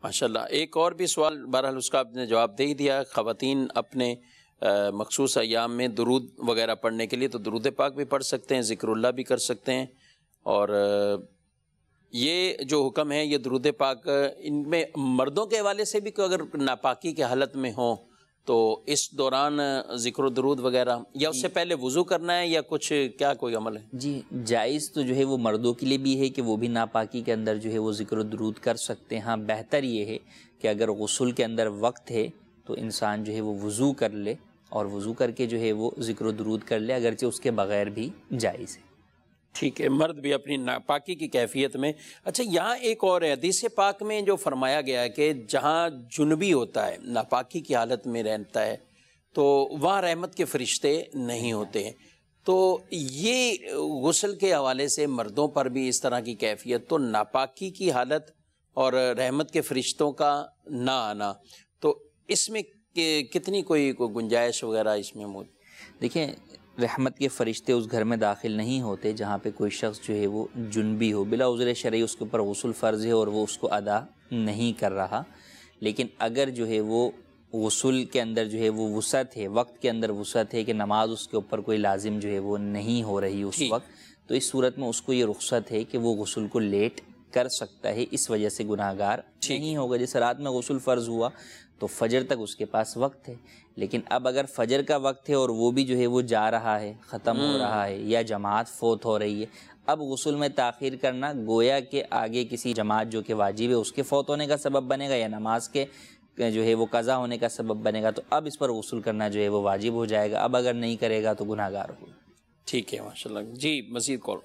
ماشاءاللہ. ایک اور بھی سوال بہرحال اس کا آپ نے جواب دے ہی دیا. خواتین اپنے مخصوص ایام میں درود وغیرہ پڑھنے کے لیے تو درود پاک بھی پڑھ سکتے ہیں, ذکر اللہ بھی کر سکتے ہیں, اور یہ جو حکم ہے یہ درود پاک ان میں مردوں کے حوالے سے بھی کہ اگر ناپاکی کے حالت میں ہوں تو اس دوران ذکر و درود وغیرہ, یا اس سے پہلے وضو کرنا ہے, یا کچھ کیا کوئی عمل ہے؟ جی جائز تو جو ہے وہ مردوں کے لیے بھی ہے کہ وہ بھی ناپاکی کے اندر جو ہے وہ ذکر و درود کر سکتے ہیں. ہاں بہتر یہ ہے کہ اگر غسل کے اندر وقت ہے تو انسان جو ہے وہ وضو کر لے اور وضو کر کے جو ہے وہ ذکر و درود کر لے, اگرچہ اس کے بغیر بھی جائز ہے. ٹھیک ہے, مرد بھی اپنی ناپاکی کی کیفیت میں. اچھا یہاں ایک اور ہے, حدیث پاک میں جو فرمایا گیا ہے کہ جہاں جنبی ہوتا ہے, ناپاکی کی حالت میں رہتا ہے, تو وہاں رحمت کے فرشتے نہیں ہوتے ہیں. تو یہ غسل کے حوالے سے مردوں پر بھی اس طرح کی کیفیت, تو ناپاکی کی حالت اور رحمت کے فرشتوں کا نہ آنا, تو اس میں کتنی کوئی کوئی گنجائش وغیرہ اس میں موجود؟ دیکھیں رحمت کے فرشتے اس گھر میں داخل نہیں ہوتے جہاں پہ کوئی شخص جو ہے وہ جنبی ہو, بلا عذر شرعی اس کے اوپر غسل فرض ہے اور وہ اس کو ادا نہیں کر رہا. لیکن اگر جو ہے وہ غسل کے اندر جو ہے وہ وسعت ہے, وقت کے اندر وسعت ہے کہ نماز اس کے اوپر کوئی لازم جو ہے وہ نہیں ہو رہی اس وقت, تو اس صورت میں اس کو یہ رخصت ہے کہ وہ غسل کو لیٹ کر سکتا ہے, اس وجہ سے گناہ گار نہیں ہوگا. جیسے رات میں غسل فرض ہوا تو فجر تک اس کے پاس وقت ہے, لیکن اب اگر فجر کا وقت ہے اور وہ بھی جو ہے وہ جا رہا ہے, ختم ہو رہا ہے, یا جماعت فوت ہو رہی ہے, اب غسل میں تاخیر کرنا گویا کہ آگے کسی جماعت جو کہ واجب ہے اس کے فوت ہونے کا سبب بنے گا, یا نماز کے جو ہے وہ قضا ہونے کا سبب بنے گا, تو اب اس پر غسل کرنا جو ہے وہ واجب ہو جائے گا. اب اگر نہیں کرے گا تو گناہ گار ہوگا. ٹھیک ہے ماشاءاللہ. جی مزید کال.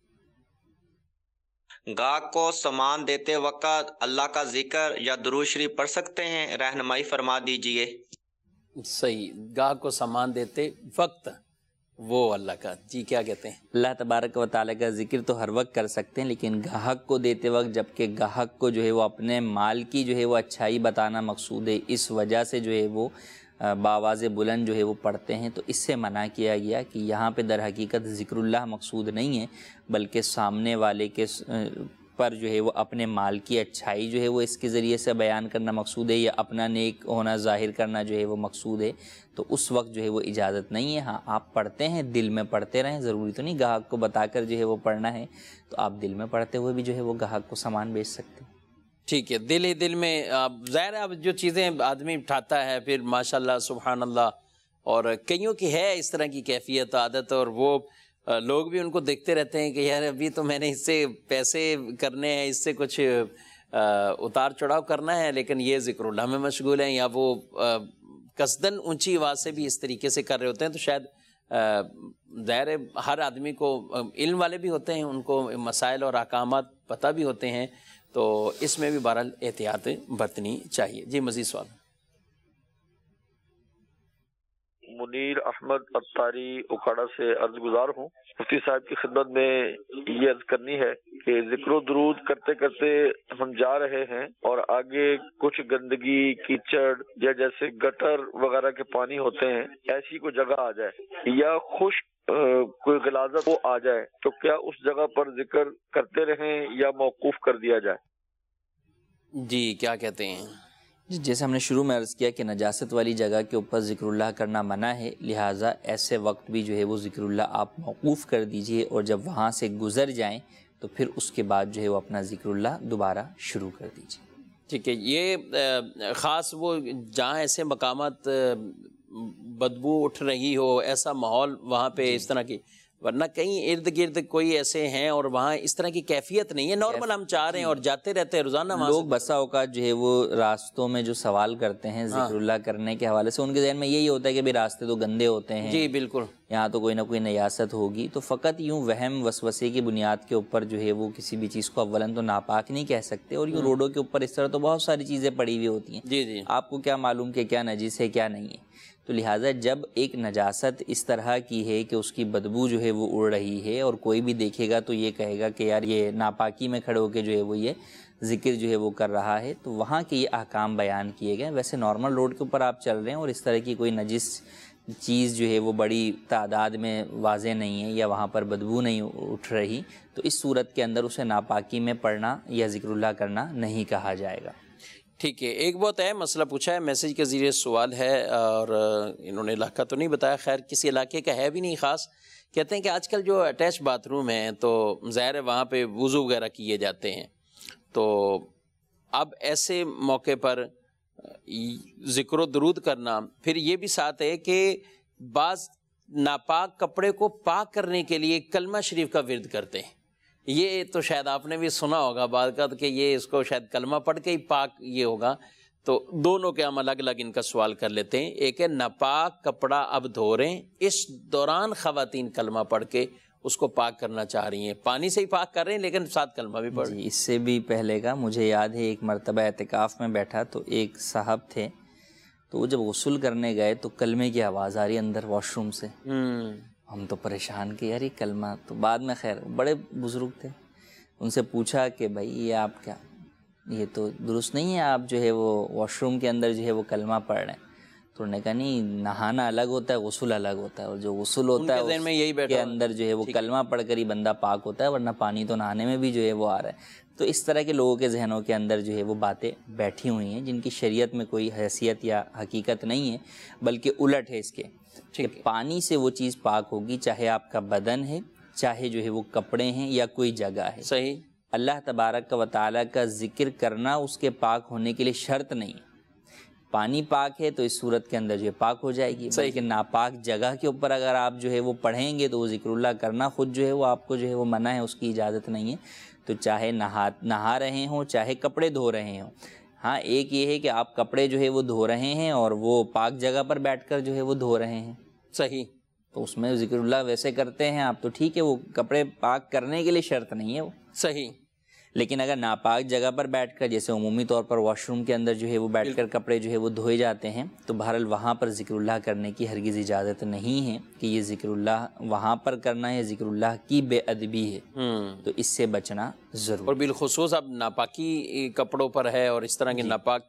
گاہک کو سامان دیتے وقت اللہ کا ذکر یا درود شریف پڑھ سکتے ہیں؟ رہنمائی فرما دیجئے. صحیح, گاہک کو سامان دیتے وقت وہ اللہ کا, جی کیا کہتے ہیں؟ اللہ تبارک و تعالیٰ کا ذکر تو ہر وقت کر سکتے ہیں, لیکن گاہک کو دیتے وقت, جبکہ گاہک کو جو ہے وہ اپنے مال کی جو ہے وہ اچھائی بتانا مقصود ہے, اس وجہ سے جو ہے وہ بآواز بلند جو ہے وہ پڑھتے ہیں, تو اس سے منع کیا گیا کہ یہاں پہ در حقیقت ذکر اللہ مقصود نہیں ہے, بلکہ سامنے والے کے پر جو ہے وہ اپنے مال کی اچھائی جو ہے وہ اس کے ذریعے سے بیان کرنا مقصود ہے, یا اپنا نیک ہونا ظاہر کرنا جو ہے وہ مقصود ہے, تو اس وقت جو ہے وہ اجازت نہیں ہے. ہاں آپ پڑھتے ہیں, دل میں پڑھتے رہیں, ضروری تو نہیں گاہک کو بتا کر جو ہے وہ پڑھنا ہے, تو آپ دل میں پڑھتے ہوئے بھی جو ہے وہ گاہک کو سامان بیچ سکتے ہیں. ٹھیک ہے, دل ہی دل میں ظاہر ہے اب جو چیزیں آدمی اٹھاتا ہے پھر ماشاءاللہ سبحان اللہ, اور کئیوں کی ہے اس طرح کی کیفیت عادت, اور وہ لوگ بھی ان کو دیکھتے رہتے ہیں کہ یار ابھی تو میں نے اس سے پیسے کرنے ہیں, اس سے کچھ اتار چڑھاؤ کرنا ہے, لیکن یہ ذکر اللہ میں مشغول ہیں, یا وہ قصداً اونچی آواز سے بھی اس طریقے سے کر رہے ہوتے ہیں. تو شاید ظاہر ہر آدمی کو, علم والے بھی ہوتے ہیں, ان کو مسائل اور احکامات پتہ بھی ہوتے ہیں, تو اس میں بھی بہرحال احتیاط برتنی چاہیے. جی مزید سوال. منیر احمد اتاری اکھاڑا سے عرض گزار ہوں. مفتی صاحب کی خدمت میں یہ عرض کرنی ہے کہ ذکر و درود کرتے کرتے ہم جا رہے ہیں اور آگے کچھ گندگی, کیچڑ یا جیسے گٹر وغیرہ کے پانی ہوتے ہیں, ایسی کوئی جگہ آ جائے یا خشک کوئی غلاظت وہ آ جائے, تو کیا اس جگہ پر ذکر کرتے رہیں یا موقوف کر دیا جائے؟ جی کیا کہتے ہیں؟ جی جیسے ہم نے شروع میں عرض کیا کہ نجاست والی جگہ کے اوپر ذکر اللہ کرنا منع ہے, لہٰذا ایسے وقت بھی جو ہے وہ ذکر اللہ آپ موقوف کر دیجئے, اور جب وہاں سے گزر جائیں تو پھر اس کے بعد جو ہے وہ اپنا ذکر اللہ دوبارہ شروع کر دیجئے. ٹھیک ہے, یہ خاص وہ جہاں ایسے مقامات بدبو اٹھ رہی ہو, ایسا ماحول وہاں پہ اس طرح کی, ورنہ کہیں ارد گرد کوئی ایسے ہیں اور وہاں اس طرح کی کیفیت نہیں ہے, نارمل ہم چاہ رہے ہیں اور جاتے رہتے ہیں روزانہ. لوگ بسا اوقات جو ہے وہ راستوں میں جو سوال کرتے ہیں ذکر اللہ کرنے کے حوالے سے, ان کے ذہن میں یہی ہوتا ہے کہ بھی راستے تو گندے ہوتے ہیں, جی بالکل, یہاں تو کوئی نہ کوئی نجاست ہوگی. تو فقط یوں وہم وسوسے کی بنیاد کے اوپر جو ہے وہ کسی بھی چیز کو اولاً تو ناپاک نہیں کہہ سکتے, اور یوں روڈوں کے اوپر اس طرح تو بہت ساری چیزیں پڑی ہوئی ہوتی ہیں, جی جی آپ کو کیا معلوم کہ کیا نجس ہے کیا نہیں ہے. تو لہٰذا جب ایک نجاست اس طرح کی ہے کہ اس کی بدبو جو ہے وہ اڑ رہی ہے, اور کوئی بھی دیکھے گا تو یہ کہے گا کہ یار یہ ناپاکی میں کھڑے ہو کے جو ہے وہ یہ ذکر جو ہے وہ کر رہا ہے, تو وہاں کے یہ احکام بیان کیے گئے. ویسے نارمل روڈ کے اوپر آپ چل رہے ہیں اور اس طرح کی کوئی نجس چیز جو ہے وہ بڑی تعداد میں واضح نہیں ہے, یا وہاں پر بدبو نہیں اٹھ رہی, تو اس صورت کے اندر اسے ناپاکی میں پڑھنا یا ذکر اللہ کرنا نہیں کہا جائے گا. ٹھیک ہے، ایک بہت اہم مسئلہ پوچھا ہے، میسیج کے ذریعے سوال ہے، اور انہوں نے علاقہ تو نہیں بتایا، خیر کسی علاقے کا ہے بھی نہیں خاص. کہتے ہیں کہ آج کل جو اٹیچ باتھ روم ہیں تو ظاہر ہے وہاں پہ وضو وغیرہ کیے جاتے ہیں، تو اب ایسے موقع پر ذکر و درود کرنا، پھر یہ بھی ساتھ ہے کہ بعض ناپاک کپڑے کو پاک کرنے کے لیے کلمہ شریف کا ورد کرتے ہیں. یہ تو شاید آپ نے بھی سنا ہوگا بعد کا کہ یہ اس کو شاید کلمہ پڑھ کے ہی پاک یہ ہوگا. تو دونوں کے ہم الگ الگ ان کا سوال کر لیتے ہیں. ایک ہے ناپاک کپڑا اب دھو رہے ہیں، اس دوران خواتین کلمہ پڑھ کے اس کو پاک کرنا چاہ رہی ہیں، پانی سے ہی پاک کر رہے ہیں لیکن ساتھ کلمہ بھی پڑھ رہے ہیں. جی اس سے بھی پہلے کا مجھے یاد ہے، ایک مرتبہ اعتکاف میں بیٹھا تو ایک صاحب تھے، تو وہ جب غسل کرنے گئے تو کلمے کی آواز آ رہی اندر واش روم سے. ہم تو پریشان کہ یار یہ کلمہ، تو بعد میں خیر بڑے بزرگ تھے، ان سے پوچھا کہ بھائی یہ آپ کیا، یہ تو درست نہیں ہے، آپ جو ہے وہ واش روم کے اندر جو ہے وہ کلمہ پڑھ رہے ہیں. تو انہوں نے کہا نہیں، نہانا الگ ہوتا ہے، غسل الگ ہوتا ہے، اور جو غسل ہوتا ہے اس کے اندر جو ہے وہ کلمہ پڑھ کر ہی بندہ پاک ہوتا ہے، ورنہ پانی تو نہانے میں بھی جو ہے وہ آ رہا ہے. تو اس طرح کے لوگوں کے ذہنوں کے اندر جو ہے وہ باتیں بیٹھی ہوئی ہیں جن کی شریعت میں کوئی حیثیت یا حقیقت نہیں ہے، بلکہ الٹ ہے اس کے کہ پانی سے وہ چیز پاک ہوگی، چاہے آپ کا بدن ہے، چاہے جو ہے وہ کپڑے ہیں یا کوئی جگہ ہے. صحیح. اللہ تبارک و تعالیٰ کا ذکر کرنا اس کے پاک ہونے کے لیے شرط نہیں. پانی پاک ہے تو اس صورت کے اندر جو ہے پاک ہو جائے گی، بلکہ ناپاک جگہ کے اوپر اگر آپ جو ہے وہ پڑھیں گے تو وہ ذکر اللہ کرنا خود جو ہے وہ آپ کو جو ہے وہ منع ہے، اس کی اجازت نہیں ہے. تو چاہے نہا نہا رہے ہوں، چاہے کپڑے دھو رہے ہوں. ہاں ایک یہ ہے کہ آپ کپڑے جو ہے وہ دھو رہے ہیں اور وہ پاک جگہ پر بیٹھ کر جو ہے وہ دھو رہے ہیں. صحیح. تو اس میں ذکر اللہ ویسے کرتے ہیں آپ تو ٹھیک ہے، وہ کپڑے پاک کرنے کے لیے شرط نہیں ہے وہ. صحیح. لیکن اگر ناپاک جگہ پر بیٹھ کر، جیسے عمومی طور پر واش روم کے اندر جو ہے وہ بیٹھ کر کپڑے جو ہے وہ دھوئے جاتے ہیں، تو بہرحال وہاں پر ذکر اللہ کرنے کی ہرگز اجازت نہیں ہے کہ یہ ذکر اللہ وہاں پر کرنا ہے، ذکر اللہ کی بے ادبی ہے. تو اس سے بچنا ضرور. اور بالخصوص اب ناپاکی کپڑوں پر ہے اور اس طرح کے ناپاک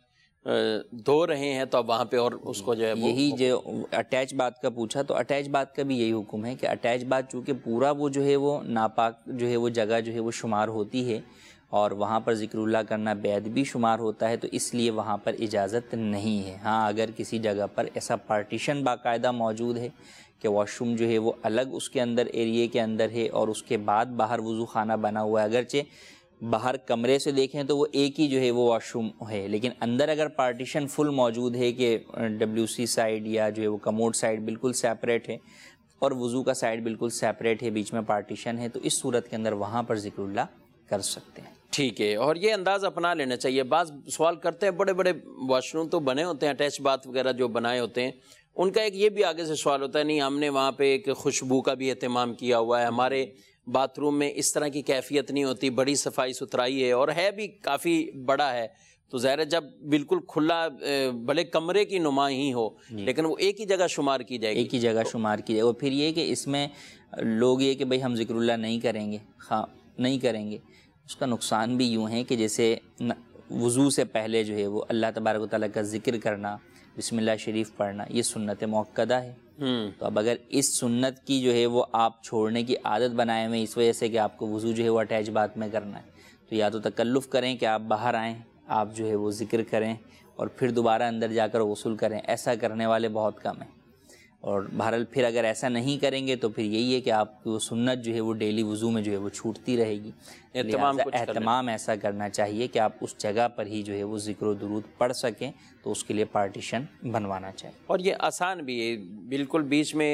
دھو رہے ہیں تو اب وہاں پہ اور اس کو جو ہے یہی جو اٹیچ بات کا پوچھا، تو اٹیچ بات کا بھی یہی حکم ہے کہ اٹیچ بات چونکہ پورا وہ جو ہے وہ ناپاک جو ہے وہ جگہ جو ہے وہ شمار ہوتی ہے اور وہاں پر ذکر اللہ کرنا بے ادبی شمار ہوتا ہے، تو اس لیے وہاں پر اجازت نہیں ہے. ہاں اگر کسی جگہ پر ایسا پارٹیشن باقاعدہ موجود ہے کہ واش روم جو ہے وہ الگ اس کے اندر ایریے کے اندر ہے اور اس کے بعد باہر وضو خانہ بنا ہوا ہے، اگرچہ باہر کمرے سے دیکھیں تو وہ ایک ہی جو ہے وہ واش روم ہے، لیکن اندر اگر پارٹیشن فل موجود ہے کہ ڈبلیو سی سائڈ یا جو ہے وہ کموڈ سائڈ بالکل سیپریٹ ہے اور وضو کا سائڈ بالکل سیپریٹ ہے، بیچ میں پارٹیشن ہے، تو اس صورت کے اندر وہاں پر ذکر اللہ کر سکتے ہیں. ٹھیک ہے. اور یہ انداز اپنا لینا چاہیے. بعض سوال کرتے ہیں، بڑے بڑے واش روم تو بنے ہوتے ہیں، اٹیچ باتھ وغیرہ جو بنائے ہوتے ہیں، ان کا ایک یہ بھی آگے سے سوال ہوتا ہے، نہیں ہم نے وہاں پہ ایک خوشبو کا بھی اہتمام کیا ہوا ہے، ہمارے باتھ روم میں اس طرح کی کیفیت نہیں ہوتی، بڑی صفائی ستھرائی ہے اور ہے بھی کافی بڑا ہے. تو ظاہر جب بالکل کھلا بھلے کمرے کی نما ہی ہو لیکن وہ ایک ہی جگہ شمار کی جائے گی، ایک ہی جگہ شمار کی جائے. اور پھر یہ کہ اس میں لوگ یہ کہ بھئی ہم ذکر اللہ نہیں کریں گے، خواہ نہیں کریں گے، اس کا نقصان بھی یوں ہے کہ جیسے وضو سے پہلے جو ہے وہ اللہ تبارک و تعالیٰ کا ذکر کرنا، بسم اللہ شریف پڑھنا، یہ سنت موقدہ ہے. تو اب اگر اس سنت کی جو ہے وہ آپ چھوڑنے کی عادت بنائے ہوئے اس وجہ سے کہ آپ کو وضو جو ہے وہ اٹیچ بات میں کرنا ہے، تو یا تو تکلف کریں کہ آپ باہر آئیں، آپ جو ہے وہ ذکر کریں اور پھر دوبارہ اندر جا کر غسل کریں. ایسا کرنے والے بہت کم ہیں. اور بہرحال پھر اگر ایسا نہیں کریں گے تو پھر یہی ہے کہ آپ کی وہ سنت جو ہے وہ ڈیلی وضو میں جو ہے وہ چھوٹتی رہے گی. اہتمام اہتمام ایسا کرنا چاہیے کہ آپ اس جگہ پر ہی جو ہے وہ ذکر و درود پڑھ سکیں، تو اس کے لیے پارٹیشن بنوانا چاہیے. اور یہ آسان بھی ہے، بالکل بیچ میں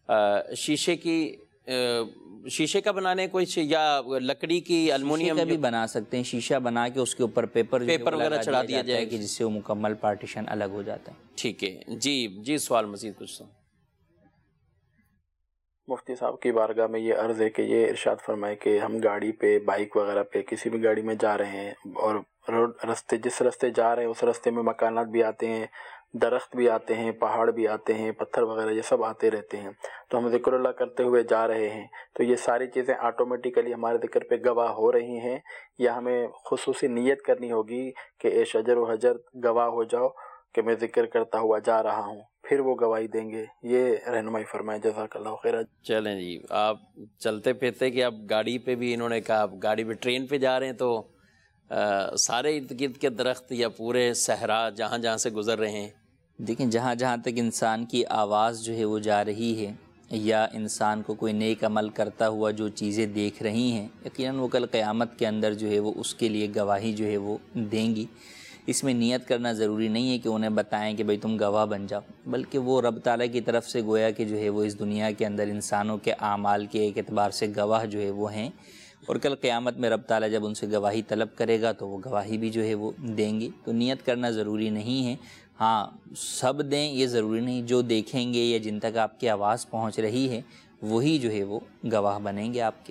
شیشے کی شیشے کا بنانے کوئی یا لکڑی کی المونیم کا بھی بنا سکتے ہیں، شیشہ بنا کے اس کے اوپر پیپر پیپر وغیرہ چڑھا دیا جائے کہ جس سے وہ مکمل پارٹیشن الگ ہو جاتا ہے. ٹھیک ہے. جی جی سوال مزید کچھ سن. مفتی صاحب کی بارگاہ میں یہ عرض ہے کہ یہ ارشاد فرمائے کہ ہم گاڑی پہ، بائک وغیرہ پہ، کسی بھی گاڑی میں جا رہے ہیں اور روڈ رستے جس رستے جا رہے ہیں اس رستے میں مکانات بھی آتے ہیں، درخت بھی آتے ہیں، پہاڑ بھی آتے ہیں، پتھر وغیرہ یہ سب آتے رہتے ہیں، تو ہم ذکر اللہ کرتے ہوئے جا رہے ہیں، تو یہ ساری چیزیں آٹومیٹیکلی ہمارے ذکر پہ گواہ ہو رہی ہیں یا ہمیں خصوصی نیت کرنی ہوگی کہ اے شجر و حجر گواہ ہو جاؤ کہ میں ذکر کرتا ہوا جا رہا ہوں، پھر وہ گواہی دیں گے؟ یہ رہنمائی فرمائے، جزاک اللہ خیر. چلیں جی، آپ چلتے پھرتے کہ اب گاڑی پہ بھی انہوں نے کہا اب گاڑی پہ ٹرین پہ جا رہے ہیں تو سارے ارد گرد کے درخت یا پورے صحرا جہاں جہاں سے گزر رہے ہیں؟ دیکھیں جہاں جہاں تک انسان کی آواز جو ہے وہ جا رہی ہے یا انسان کو کوئی نیک عمل کرتا ہوا جو چیزیں دیکھ رہی ہیں، یقیناً وہ کل قیامت کے اندر جو ہے وہ اس کے لیے گواہی جو ہے وہ دیں گی۔ اس میں نیت کرنا ضروری نہیں ہے کہ انہیں بتائیں کہ بھئی تم گواہ بن جاؤ، بلکہ وہ رب تعالیٰ کی طرف سے گویا کہ جو ہے وہ اس دنیا کے اندر انسانوں کے اعمال کے ایک اعتبار سے گواہ جو ہے وہ ہیں، اور کل قیامت میں رب تعالیٰ جب ان سے گواہی طلب کرے گا تو وہ گواہی بھی جو ہے وہ دیں گی۔ تو نیت کرنا ضروری نہیں ہے، ہاں سب دیں یہ ضروری نہیں، جو دیکھیں گے یا جن تک آپ کی آواز پہنچ رہی ہے وہی جو ہے وہ گواہ بنیں گے آپ کے۔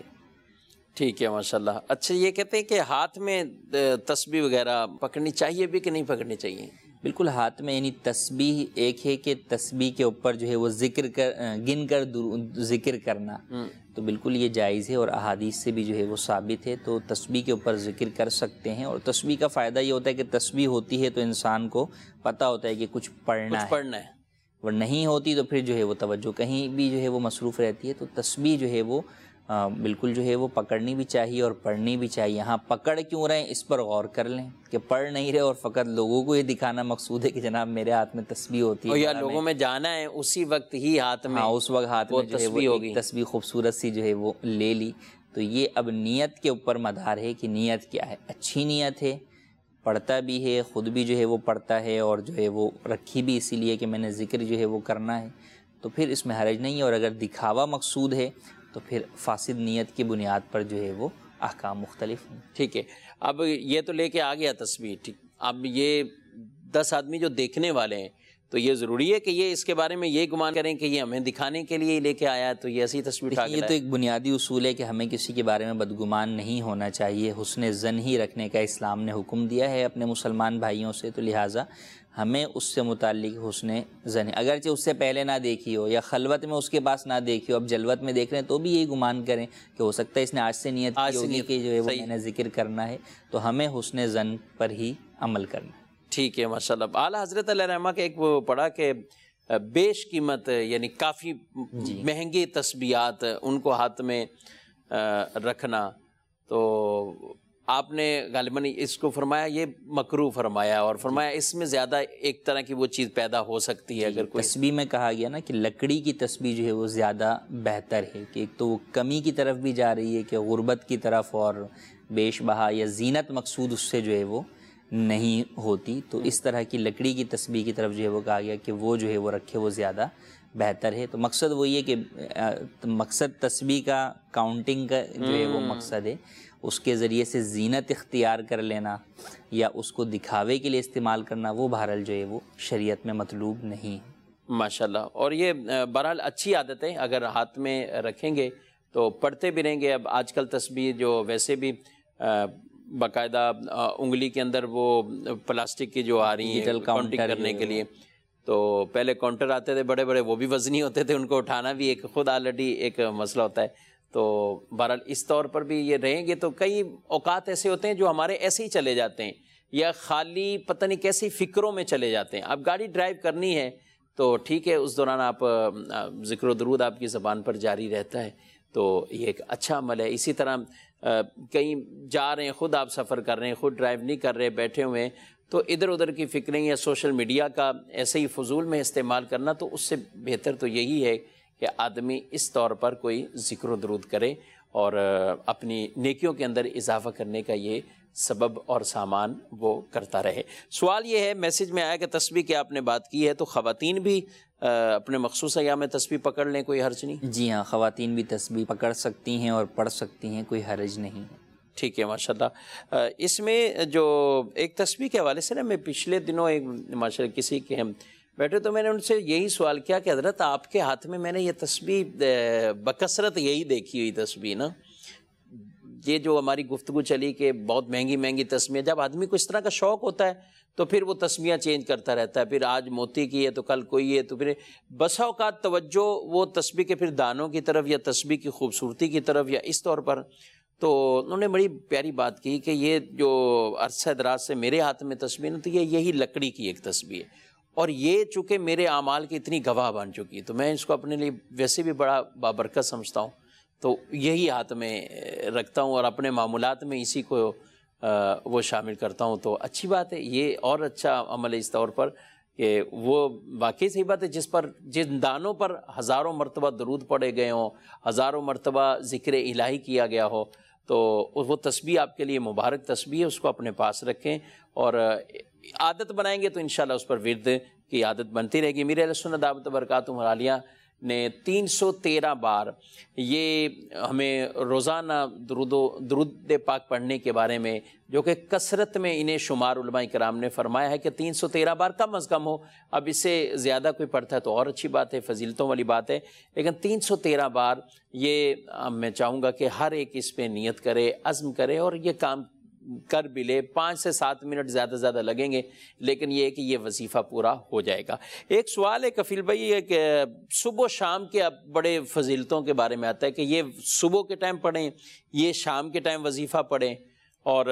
ٹھیک ہے ماشاءاللہ۔ اچھا یہ کہتے ہیں کہ ہاتھ میں تسبیح وغیرہ پکڑنی چاہیے بھی کہ نہیں پکڑنی چاہیے؟ بالکل ہاتھ میں یعنی تسبیح ایک ہے کہ تسبیح کے اوپر جو ہے وہ ذکر کر گن کر ذکر کرنا تو بالکل یہ جائز ہے، اور احادیث سے بھی جو ہے وہ ثابت ہے، تو تسبیح کے اوپر ذکر کر سکتے ہیں۔ اور تسبیح کا فائدہ یہ ہوتا ہے کہ تسبیح ہوتی ہے تو انسان کو پتہ ہوتا ہے کہ کچھ پڑھنا ہے، پڑھنا ہے، اور نہیں ہوتی تو پھر جو ہے وہ توجہ کہیں بھی جو ہے وہ مصروف رہتی ہے۔ تو تسبیح جو ہے وہ آ, بالکل جو ہے وہ پکڑنی بھی چاہیے اور پڑھنی بھی چاہیے۔ ہاں پکڑ کیوں رہے ہیں اس پر غور کر لیں کہ پڑھ نہیں رہے اور فقط لوگوں کو یہ دکھانا مقصود ہے کہ جناب میرے ہاتھ میں تسبیح ہوتی ہے، یا لوگوں میں جانا ہے اسی وقت ہی ہاتھ میں، ہاں اس وقت ہاتھ میں جو ہے وہ ایک تسبیح خوبصورت سی جو ہے وہ لے لی۔ تو یہ اب نیت کے اوپر مدار ہے کہ نیت کیا ہے، اچھی نیت ہے، پڑھتا بھی ہے، خود بھی جو ہے وہ پڑھتا ہے، اور جو ہے وہ رکھی بھی اسی لیے کہ میں نے ذکر جو ہے وہ کرنا ہے، تو پھر اس میں حرج نہیں ہے۔ اور اگر دکھاوا مقصود ہے تو پھر فاسد نیت کی بنیاد پر جو ہے وہ احکام مختلف ہیں۔ ٹھیک ہے، اب یہ تو لے کے آ گیا تصویر، ٹھیک، اب یہ دس آدمی جو دیکھنے والے ہیں تو یہ ضروری ہے کہ یہ اس کے بارے میں یہ گمان کریں کہ یہ ہمیں دکھانے کے لیے لے کے آیا ہے تو یہ ایسی تصویر اٹھا کے یہ تو ایک بنیادی اصول ہے کہ ہمیں کسی کے بارے میں بدگمان نہیں ہونا چاہیے، حسن ظن ہی رکھنے کا اسلام نے حکم دیا ہے اپنے مسلمان بھائیوں سے، تو لہٰذا ہمیں اس سے متعلق حسن ظن، اگرچہ اس سے پہلے نہ دیکھی ہو یا خلوت میں اس کے پاس نہ دیکھی ہو، اب جلوت میں دیکھ رہے ہیں تو بھی یہی گمان کریں کہ ہو سکتا ہے اس نے آج سے نیت کی ہوگی کہ جو ہے وہ میں نے ذکر کرنا ہے، تو ہمیں حسن ظن پر ہی عمل کرنا ہے۔ ٹھیک ہے ماشاءاللہ۔ اعلیٰ حضرت علیہ رحمہ کے ایک وہ پڑھا کہ بیش قیمت یعنی کافی جی مہنگی تسبیحات ان کو ہاتھ میں رکھنا، تو آپ نے غالباً اس کو فرمایا یہ مکروہ فرمایا، اور فرمایا اس میں زیادہ ایک طرح کی وہ چیز پیدا ہو سکتی ہے اگر کوئی تسبیح میں کہا گیا نا کہ لکڑی کی تسبیح جو ہے وہ زیادہ بہتر ہے، کہ ایک تو وہ کمی کی طرف بھی جا رہی ہے کہ غربت کی طرف، اور بیش بہا یا زینت مقصود اس سے جو ہے وہ نہیں ہوتی، تو اس طرح کی لکڑی کی تسبیح کی طرف جو ہے وہ کہا گیا کہ وہ جو ہے وہ رکھے وہ زیادہ بہتر ہے۔ تو مقصد وہی ہے کہ مقصد تسبیح کا کاؤنٹنگ کا جو ہے وہ مقصد ہے، اس کے ذریعے سے زینت اختیار کر لینا یا اس کو دکھاوے کے لیے استعمال کرنا وہ بہرحال جو ہے وہ شریعت میں مطلوب نہیں ہے۔ ماشاءاللہ۔ اور یہ بہرحال اچھی عادت ہے، اگر ہاتھ میں رکھیں گے تو پڑھتے بھی رہیں گے۔ اب آج کل تسبیح جو ویسے بھی باقاعدہ انگلی کے اندر وہ پلاسٹک کی جو آ رہی ہیں کاؤنٹنگ کرنے کے لیے، تو پہلے کاؤنٹر آتے تھے بڑے بڑے، وہ بھی وزنی ہوتے تھے، ان کو اٹھانا بھی ایک خود آلریڈی ایک مسئلہ ہوتا ہے۔ تو بہرحال اس طور پر بھی یہ رہیں گے تو کئی اوقات ایسے ہوتے ہیں جو ہمارے ایسے ہی چلے جاتے ہیں، یا خالی پتہ نہیں کیسی فکروں میں چلے جاتے ہیں۔ اب گاڑی ڈرائیو کرنی ہے تو ٹھیک ہے، اس دوران آپ ذکر و درود آپ کی زبان پر جاری رہتا ہے، تو یہ ایک اچھا عمل ہے۔ اسی طرح کہیں جا رہے ہیں، خود آپ سفر کر رہے ہیں، خود ڈرائیو نہیں کر رہے، بیٹھے ہوئے ہیں، تو ادھر ادھر کی فکریں یا سوشل میڈیا کا ایسے ہی فضول میں استعمال کرنا، تو اس سے بہتر تو یہی ہے کہ آدمی اس طور پر کوئی ذکر و درود کرے اور اپنی نیکیوں کے اندر اضافہ کرنے کا یہ سبب اور سامان وہ کرتا رہے۔ سوال یہ ہے، میسج میں آیا کہ تسبیح کی آپ نے بات کی ہے تو خواتین بھی اپنے مخصوص ایام میں تسبیح پکڑ لیں، کوئی حرج نہیں؟ جی ہاں، خواتین بھی تسبیح پکڑ سکتی ہیں اور پڑھ سکتی ہیں، کوئی حرج نہیں ہے۔ ٹھیک ہے ماشاءاللہ۔ اس میں جو ایک تسبیح کے حوالے سے نا، میں پچھلے دنوں ایک ماشاءاللہ کسی کے ہم بیٹھے تو میں نے ان سے یہی سوال کیا کہ حضرت آپ کے ہاتھ میں میں نے یہ تسبیح بکثرت یہی دیکھی ہوئی تسبیح نا، یہ جو ہماری گفتگو چلی کہ بہت مہنگی مہنگی تسبیح، جب آدمی کو اس طرح کا شوق ہوتا ہے تو پھر وہ تسبیحاں چینج کرتا رہتا ہے، پھر آج موتی کی ہے تو کل کوئی ہے، تو پھر بسا اوقات توجہ وہ تسبیح کے پھر دانوں کی طرف یا تسبیح کی خوبصورتی کی طرف یا اس طور پر۔ تو انہوں نے بڑی پیاری بات کی کہ یہ جو عرصہ دراز سے میرے ہاتھ میں تسبیح نا، تو یہ یہی لکڑی کی ایک تسبیح ہے، اور یہ چونکہ میرے اعمال کی اتنی گواہ بن چکی ہے تو میں اس کو اپنے لیے ویسے بھی بڑا بابرکت سمجھتا ہوں، تو یہی ہاتھ میں رکھتا ہوں اور اپنے معمولات میں اسی کو وہ شامل کرتا ہوں تو اچھی بات ہے، یہ اور اچھا عمل ہے اس طور پر کہ وہ واقعی صحیح بات ہے جس پر جن دانوں پر ہزاروں مرتبہ درود پڑے گئے ہوں، ہزاروں مرتبہ ذکر الہی کیا گیا ہو، تو وہ تسبیح آپ کے لیے مبارک تسبیح ہے، اس کو اپنے پاس رکھیں اور عادت بنائیں گے تو انشاءاللہ اس پر ورد کی عادت بنتی رہے گی۔ میرے اہل سنت دعوت برکاتہم عالیہ نے تین سو تیرہ بار یہ ہمیں روزانہ درود و درود پاک پڑھنے کے بارے میں، جو کہ کثرت میں انہیں شمار علماء کرام نے فرمایا ہے کہ تین سو تیرہ بار کم از کم ہو، اب اس سے زیادہ کوئی پڑھتا ہے تو اور اچھی بات ہے، فضیلتوں والی بات ہے، لیکن تین سو تیرہ بار یہ میں چاہوں گا کہ ہر ایک اس پہ نیت کرے، عزم کرے اور یہ کام کر بھی لے۔ پانچ سے سات منٹ زیادہ زیادہ لگیں گے، لیکن یہ ہے کہ یہ وظیفہ پورا ہو جائے گا۔ ایک سوال ہے کفیل بھائی، یہ کہ صبح و شام کے اب بڑے فضیلتوں کے بارے میں آتا ہے کہ یہ صبح کے ٹائم پڑھیں، یہ شام کے ٹائم وظیفہ پڑھیں، اور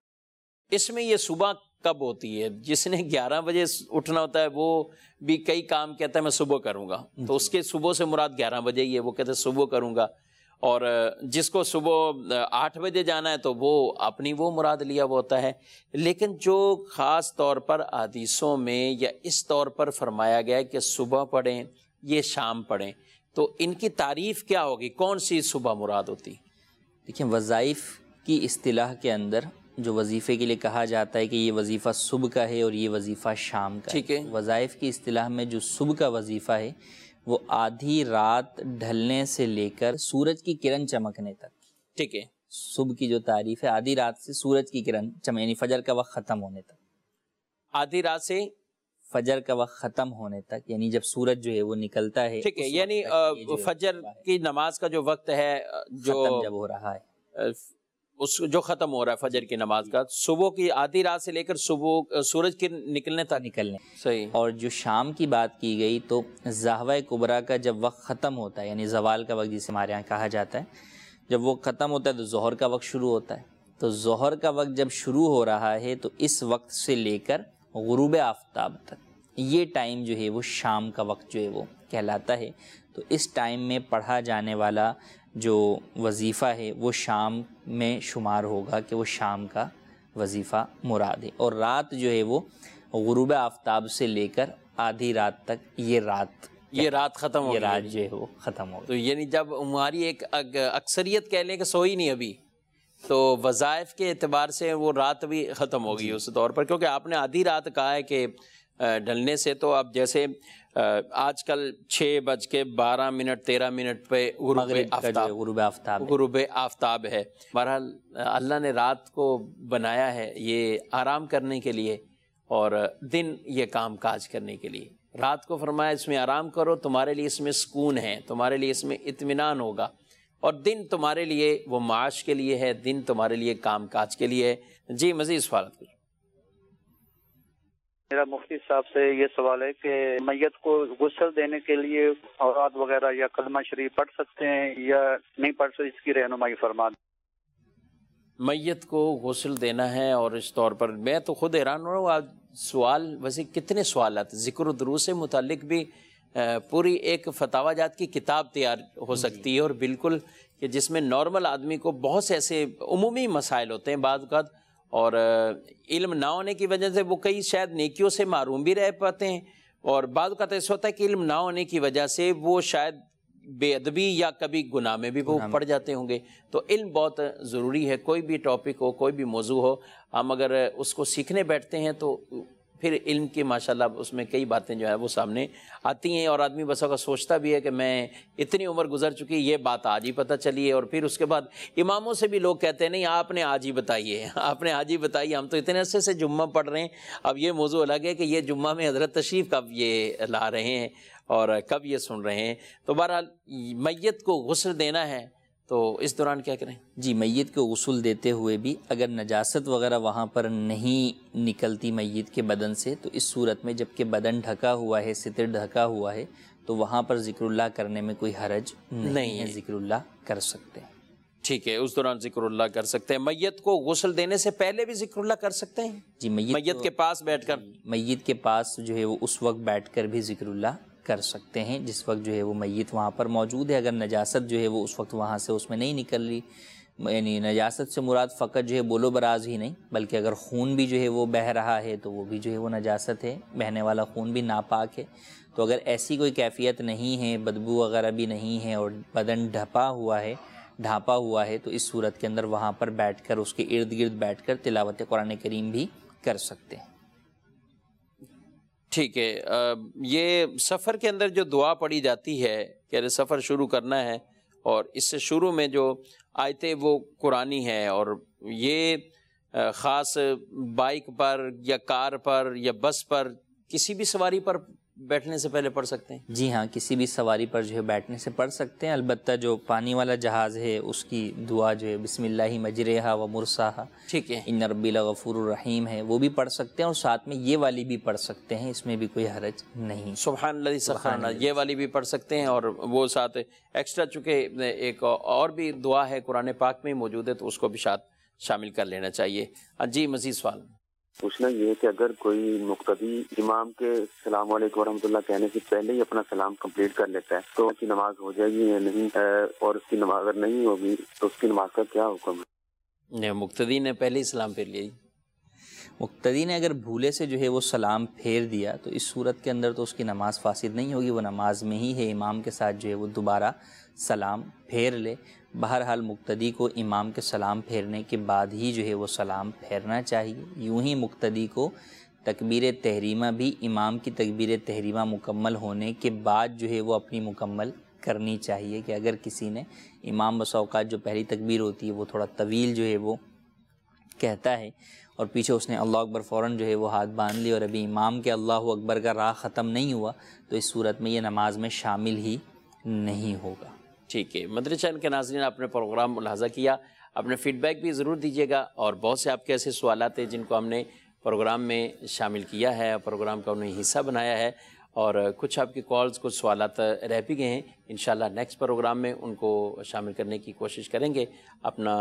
اس میں یہ صبح کب ہوتی ہے؟ جس نے گیارہ بجے اٹھنا ہوتا ہے وہ بھی کئی کام کہتا ہے میں صبح کروں گا، تو اس کے صبح سے مراد گیارہ بجے ہی ہے، وہ کہتے ہیں صبح کروں گا، اور جس کو صبح آٹھ بجے جانا ہے تو وہ اپنی وہ مراد لیا وہ ہوتا ہے۔ لیکن جو خاص طور پر حدیثوں میں یا اس طور پر فرمایا گیا ہے کہ صبح پڑھیں یہ شام پڑھیں، تو ان کی تعریف کیا ہوگی؟ کون سی صبح مراد ہوتی؟ دیکھیں، وظائف کی اصطلاح کے اندر جو وظیفے کے لیے کہا جاتا ہے کہ یہ وظیفہ صبح کا ہے اور یہ وظیفہ شام کا ٹھیک ہے۔ وظائف کی اصطلاح میں جو صبح کا وظیفہ ہے وہ آدھی رات ڈھلنے سے لے کر سورج کی کرن چمکنے تک، ٹھیک ہے، صبح کی جو تعریف ہے آدھی رات سے سورج کی کرن چمک یعنی فجر کا وقت ختم ہونے تک، آدھی رات سے فجر کا وقت ختم ہونے تک، یعنی جب سورج جو ہے وہ نکلتا ہے، ٹھیک ہے، یعنی فجر کی نماز کا جو وقت ہے جو ختم جب ہو رہا ہے، اس جو ختم ہو رہا ہے فجر کی نماز کا، صبح کی آدھی رات سے لے کر صبح سورج کے نکلنے تک نکلنے صحیح۔ اور جو شام کی بات کی گئی تو زہوہ کبریٰ کا جب وقت ختم ہوتا ہے، یعنی زوال کا وقت جسے ہمارے یہاں کہا جاتا ہے، جب وہ ختم ہوتا ہے تو ظہر کا وقت شروع ہوتا ہے، تو ظہر کا وقت جب شروع ہو رہا ہے تو اس وقت سے لے کر غروب آفتاب تک یہ ٹائم جو ہے وہ شام کا وقت جو ہے وہ کہلاتا ہے۔ تو اس ٹائم میں پڑھا جانے والا جو وظیفہ ہے وہ شام میں شمار ہوگا کہ وہ شام کا وظیفہ مراد ہے، اور رات جو ہے وہ غروب آفتاب سے لے کر آدھی رات تک یہ رات یہ رات ختم ہو یہ گئی رات جو ہے وہ ختم ہو تو یعنی جب ہماری ایک اکثریت کہہ لیں کہ سوئی نہیں ابھی، تو وظائف کے اعتبار سے وہ رات بھی ختم ہوگی اس طور پر، کیونکہ آپ نے آدھی رات کہا ہے کہ ڈھلنے سے، تو اب جیسے آج کل چھ بج کے بارہ منٹ تیرہ منٹ پہ غروب آفتاب غروب آفتاب غروب آفتاب ہے۔ بہرحال اللہ نے رات کو بنایا ہے یہ آرام کرنے کے لیے اور دن یہ کام کاج کرنے کے لیے۔ رات کو فرمایا اس میں آرام کرو، تمہارے لیے اس میں سکون ہے، تمہارے لیے اس میں اطمینان ہوگا، اور دن تمہارے لیے وہ معاش کے لیے ہے، دن تمہارے لیے کام کاج کے لیے ہے۔ جی مزید سوالات کچھ؟ میرا مفتی صاحب سے یہ سوال ہے کہ میت کو غسل دینے کے لیے اوراد وغیرہ یا کلمہ شریف پڑھ سکتے ہیں یا نہیں پڑھ سکتے، اس کی رہنمائی فرما دیں۔ میت کو غسل دینا ہے، اور اس طور پر میں تو خود حیران ہو رہا ہوں، آج سوال ویسے کتنے سوالات، ذکر و درود سے متعلق بھی پوری ایک فتاوی جات کی کتاب تیار ہو سکتی ہے، اور بالکل کہ جس میں نارمل آدمی کو بہت سے ایسے عمومی مسائل ہوتے ہیں بعض اوقات، اور علم نہ ہونے کی وجہ سے وہ کئی شاید نیکیوں سے محروم بھی رہ پاتے ہیں، اور بعض اوقات ایسا ہوتا ہے کہ علم نہ ہونے کی وجہ سے وہ شاید بے ادبی یا کبھی گناہ میں بھی وہ پڑ جاتے ہوں گے۔ تو علم بہت ضروری ہے، کوئی بھی ٹاپک ہو، کوئی بھی موضوع ہو، ہم اگر اس کو سیکھنے بیٹھتے ہیں تو پھر علم کی ماشاءاللہ اس میں کئی باتیں جو ہے وہ سامنے آتی ہیں، اور آدمی بس کا سوچتا بھی ہے کہ میں اتنی عمر گزر چکی، یہ بات آج ہی پتہ چلی ہے، اور پھر اس کے بعد اماموں سے بھی لوگ کہتے ہیں نہیں آپ نے آج ہی بتائیے، آپ نے آج ہی بتائیے، ہم تو اتنے عرصے سے جمعہ پڑھ رہے ہیں۔ اب یہ موضوع الگ ہے کہ یہ جمعہ میں حضرت تشریف کب یہ لا رہے ہیں اور کب یہ سن رہے ہیں۔ تو بہرحال میت کو غسل دینا ہے تو اس دوران کیا کریں؟ جی، میت کو غسل دیتے ہوئے بھی اگر نجاست وغیرہ وہاں پر نہیں نکلتی میت کے بدن سے، تو اس صورت میں جب کہ بدن ڈھکا ہوا ہے، ستر ڈھکا ہوا ہے، تو وہاں پر ذکر اللہ کرنے میں کوئی حرج نہیں ہے، ذکر اللہ کر سکتے ہیں۔ ٹھیک ہے، اس دوران ذکر اللہ کر سکتے ہیں۔ میت کو غسل دینے سے پہلے بھی ذکر اللہ کر سکتے ہیں؟ جی، میت میت کے پاس بیٹھ کر میت کے پاس جو ہے وہ اس وقت بیٹھ کر بھی ذکر اللہ کر سکتے ہیں جس وقت جو ہے وہ میت وہاں پر موجود ہے، اگر نجاست جو ہے وہ اس وقت وہاں سے اس میں نہیں نکل رہی، یعنی نجاست سے مراد فقط جو ہے بول و براز ہی نہیں، بلکہ اگر خون بھی جو ہے وہ بہہ رہا ہے تو وہ بھی جو ہے وہ نجاست ہے، بہنے والا خون بھی ناپاک ہے۔ تو اگر ایسی کوئی کیفیت نہیں ہے، بدبو وغیرہ بھی نہیں ہے اور بدن ڈھپا ہوا ہے ڈھانپا ہوا ہے، تو اس صورت کے اندر وہاں پر بیٹھ کر اس کے ارد گرد بیٹھ کر تلاوت قرآن کریم بھی کر سکتے ہیں۔ ٹھیک ہے، یہ سفر کے اندر جو دعا پڑھی جاتی ہے کہ سفر شروع کرنا ہے اور اس سے شروع میں جو آیتیں وہ قرآنی ہے، اور یہ خاص بائک پر یا کار پر یا بس پر کسی بھی سواری پر بیٹھنے سے پہلے پڑھ سکتے ہیں؟ جی ہاں، کسی بھی سواری پر جو ہے بیٹھنے سے پڑھ سکتے ہیں، البتہ جو پانی والا جہاز ہے اس کی دعا جو ہے بسم اللہ مجریہا و مرساہا، ٹھیک ہے، ان ربی لغفور الرحیم ہے، وہ بھی پڑھ سکتے ہیں، اور ساتھ میں یہ والی بھی پڑھ سکتے ہیں، اس میں بھی کوئی حرج نہیں۔ سبحان اللہ سبحان اللہ، یہ والی بھی پڑھ سکتے ہیں، اور وہ ساتھ ایکسٹرا چونکہ ایک اور بھی دعا ہے قرآن پاک میں موجود ہے تو اس کو بھی ساتھ شامل کر لینا چاہیے۔ جی مزید سوال پوچھنا یہ ہے کہ اگر کوئی مقتدی امام کے السلام علیکم ورحمۃ اللہ کہنے سے پہلے ہی اپنا سلام کمپلیٹ کر لیتا ہے تو اس کی نماز ہو جائے گی یا نہیں، اور اس کی نماز اگر نہیں ہوگی تو اس کی نماز کا کیا حکم ہے؟ مقتدی نے پہلے ہی سلام پھیر لیا، مقتدی نے اگر بھولے سے جو ہے وہ سلام پھیر دیا تو اس صورت کے اندر تو اس کی نماز فاسد نہیں ہوگی، وہ نماز میں ہی ہے، امام کے ساتھ جو ہے وہ دوبارہ سلام پھیر لے۔ بہرحال مقتدی کو امام کے سلام پھیرنے کے بعد ہی جو ہے وہ سلام پھیرنا چاہیے۔ یوں ہی مقتدی کو تکبیر تحریمہ بھی امام کی تکبیر تحریمہ مکمل ہونے کے بعد جو ہے وہ اپنی مکمل کرنی چاہیے، کہ اگر کسی نے امام بس اوقات جو پہلی تکبیر ہوتی ہے وہ تھوڑا طویل جو ہے وہ کہتا ہے اور پیچھے اس نے اللہ اکبر فوراً جو ہے وہ ہاتھ باندھ لی اور ابھی امام کے اللہ اکبر کا راہ ختم نہیں ہوا، تو اس صورت میں یہ نماز میں شامل ہی نہیں ہوگا۔ ٹھیک ہے، مدری چینل کے ناظرین، آپ نے پروگرام ملاحظہ کیا، اپنے فیڈ بیک بھی ضرور دیجیے گا، اور بہت سے آپ کے ایسے سوالات ہیں جن کو ہم نے پروگرام میں شامل کیا ہے، پروگرام کا انہیں حصہ بنایا ہے، اور کچھ آپ کی کالز کچھ سوالات رہ بھی گئے ہیں، انشاءاللہ نیکسٹ پروگرام میں ان کو شامل کرنے کی کوشش کریں گے۔ اپنا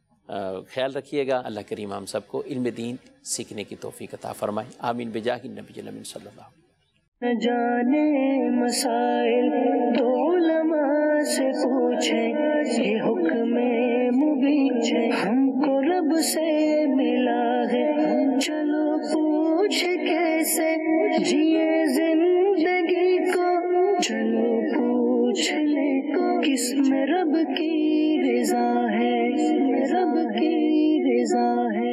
خیال رکھیے گا، اللہ کریم ہم سب کو علم دین سیکھنے کی توفیق عطا فرمائے، آمین بجاہ النبی الامین صلی اللہ علیہ وسلم۔ نہ جانے مسائل تو علماء سے پوچھیں، یہ حکم مبین ہے ہم کو رب سے ملا ہے، چلو پوچھ کیسے جیے زندگی کو، چلو پوچھ لے کس میں رب کی رضا ہے، رب کی رضا ہے۔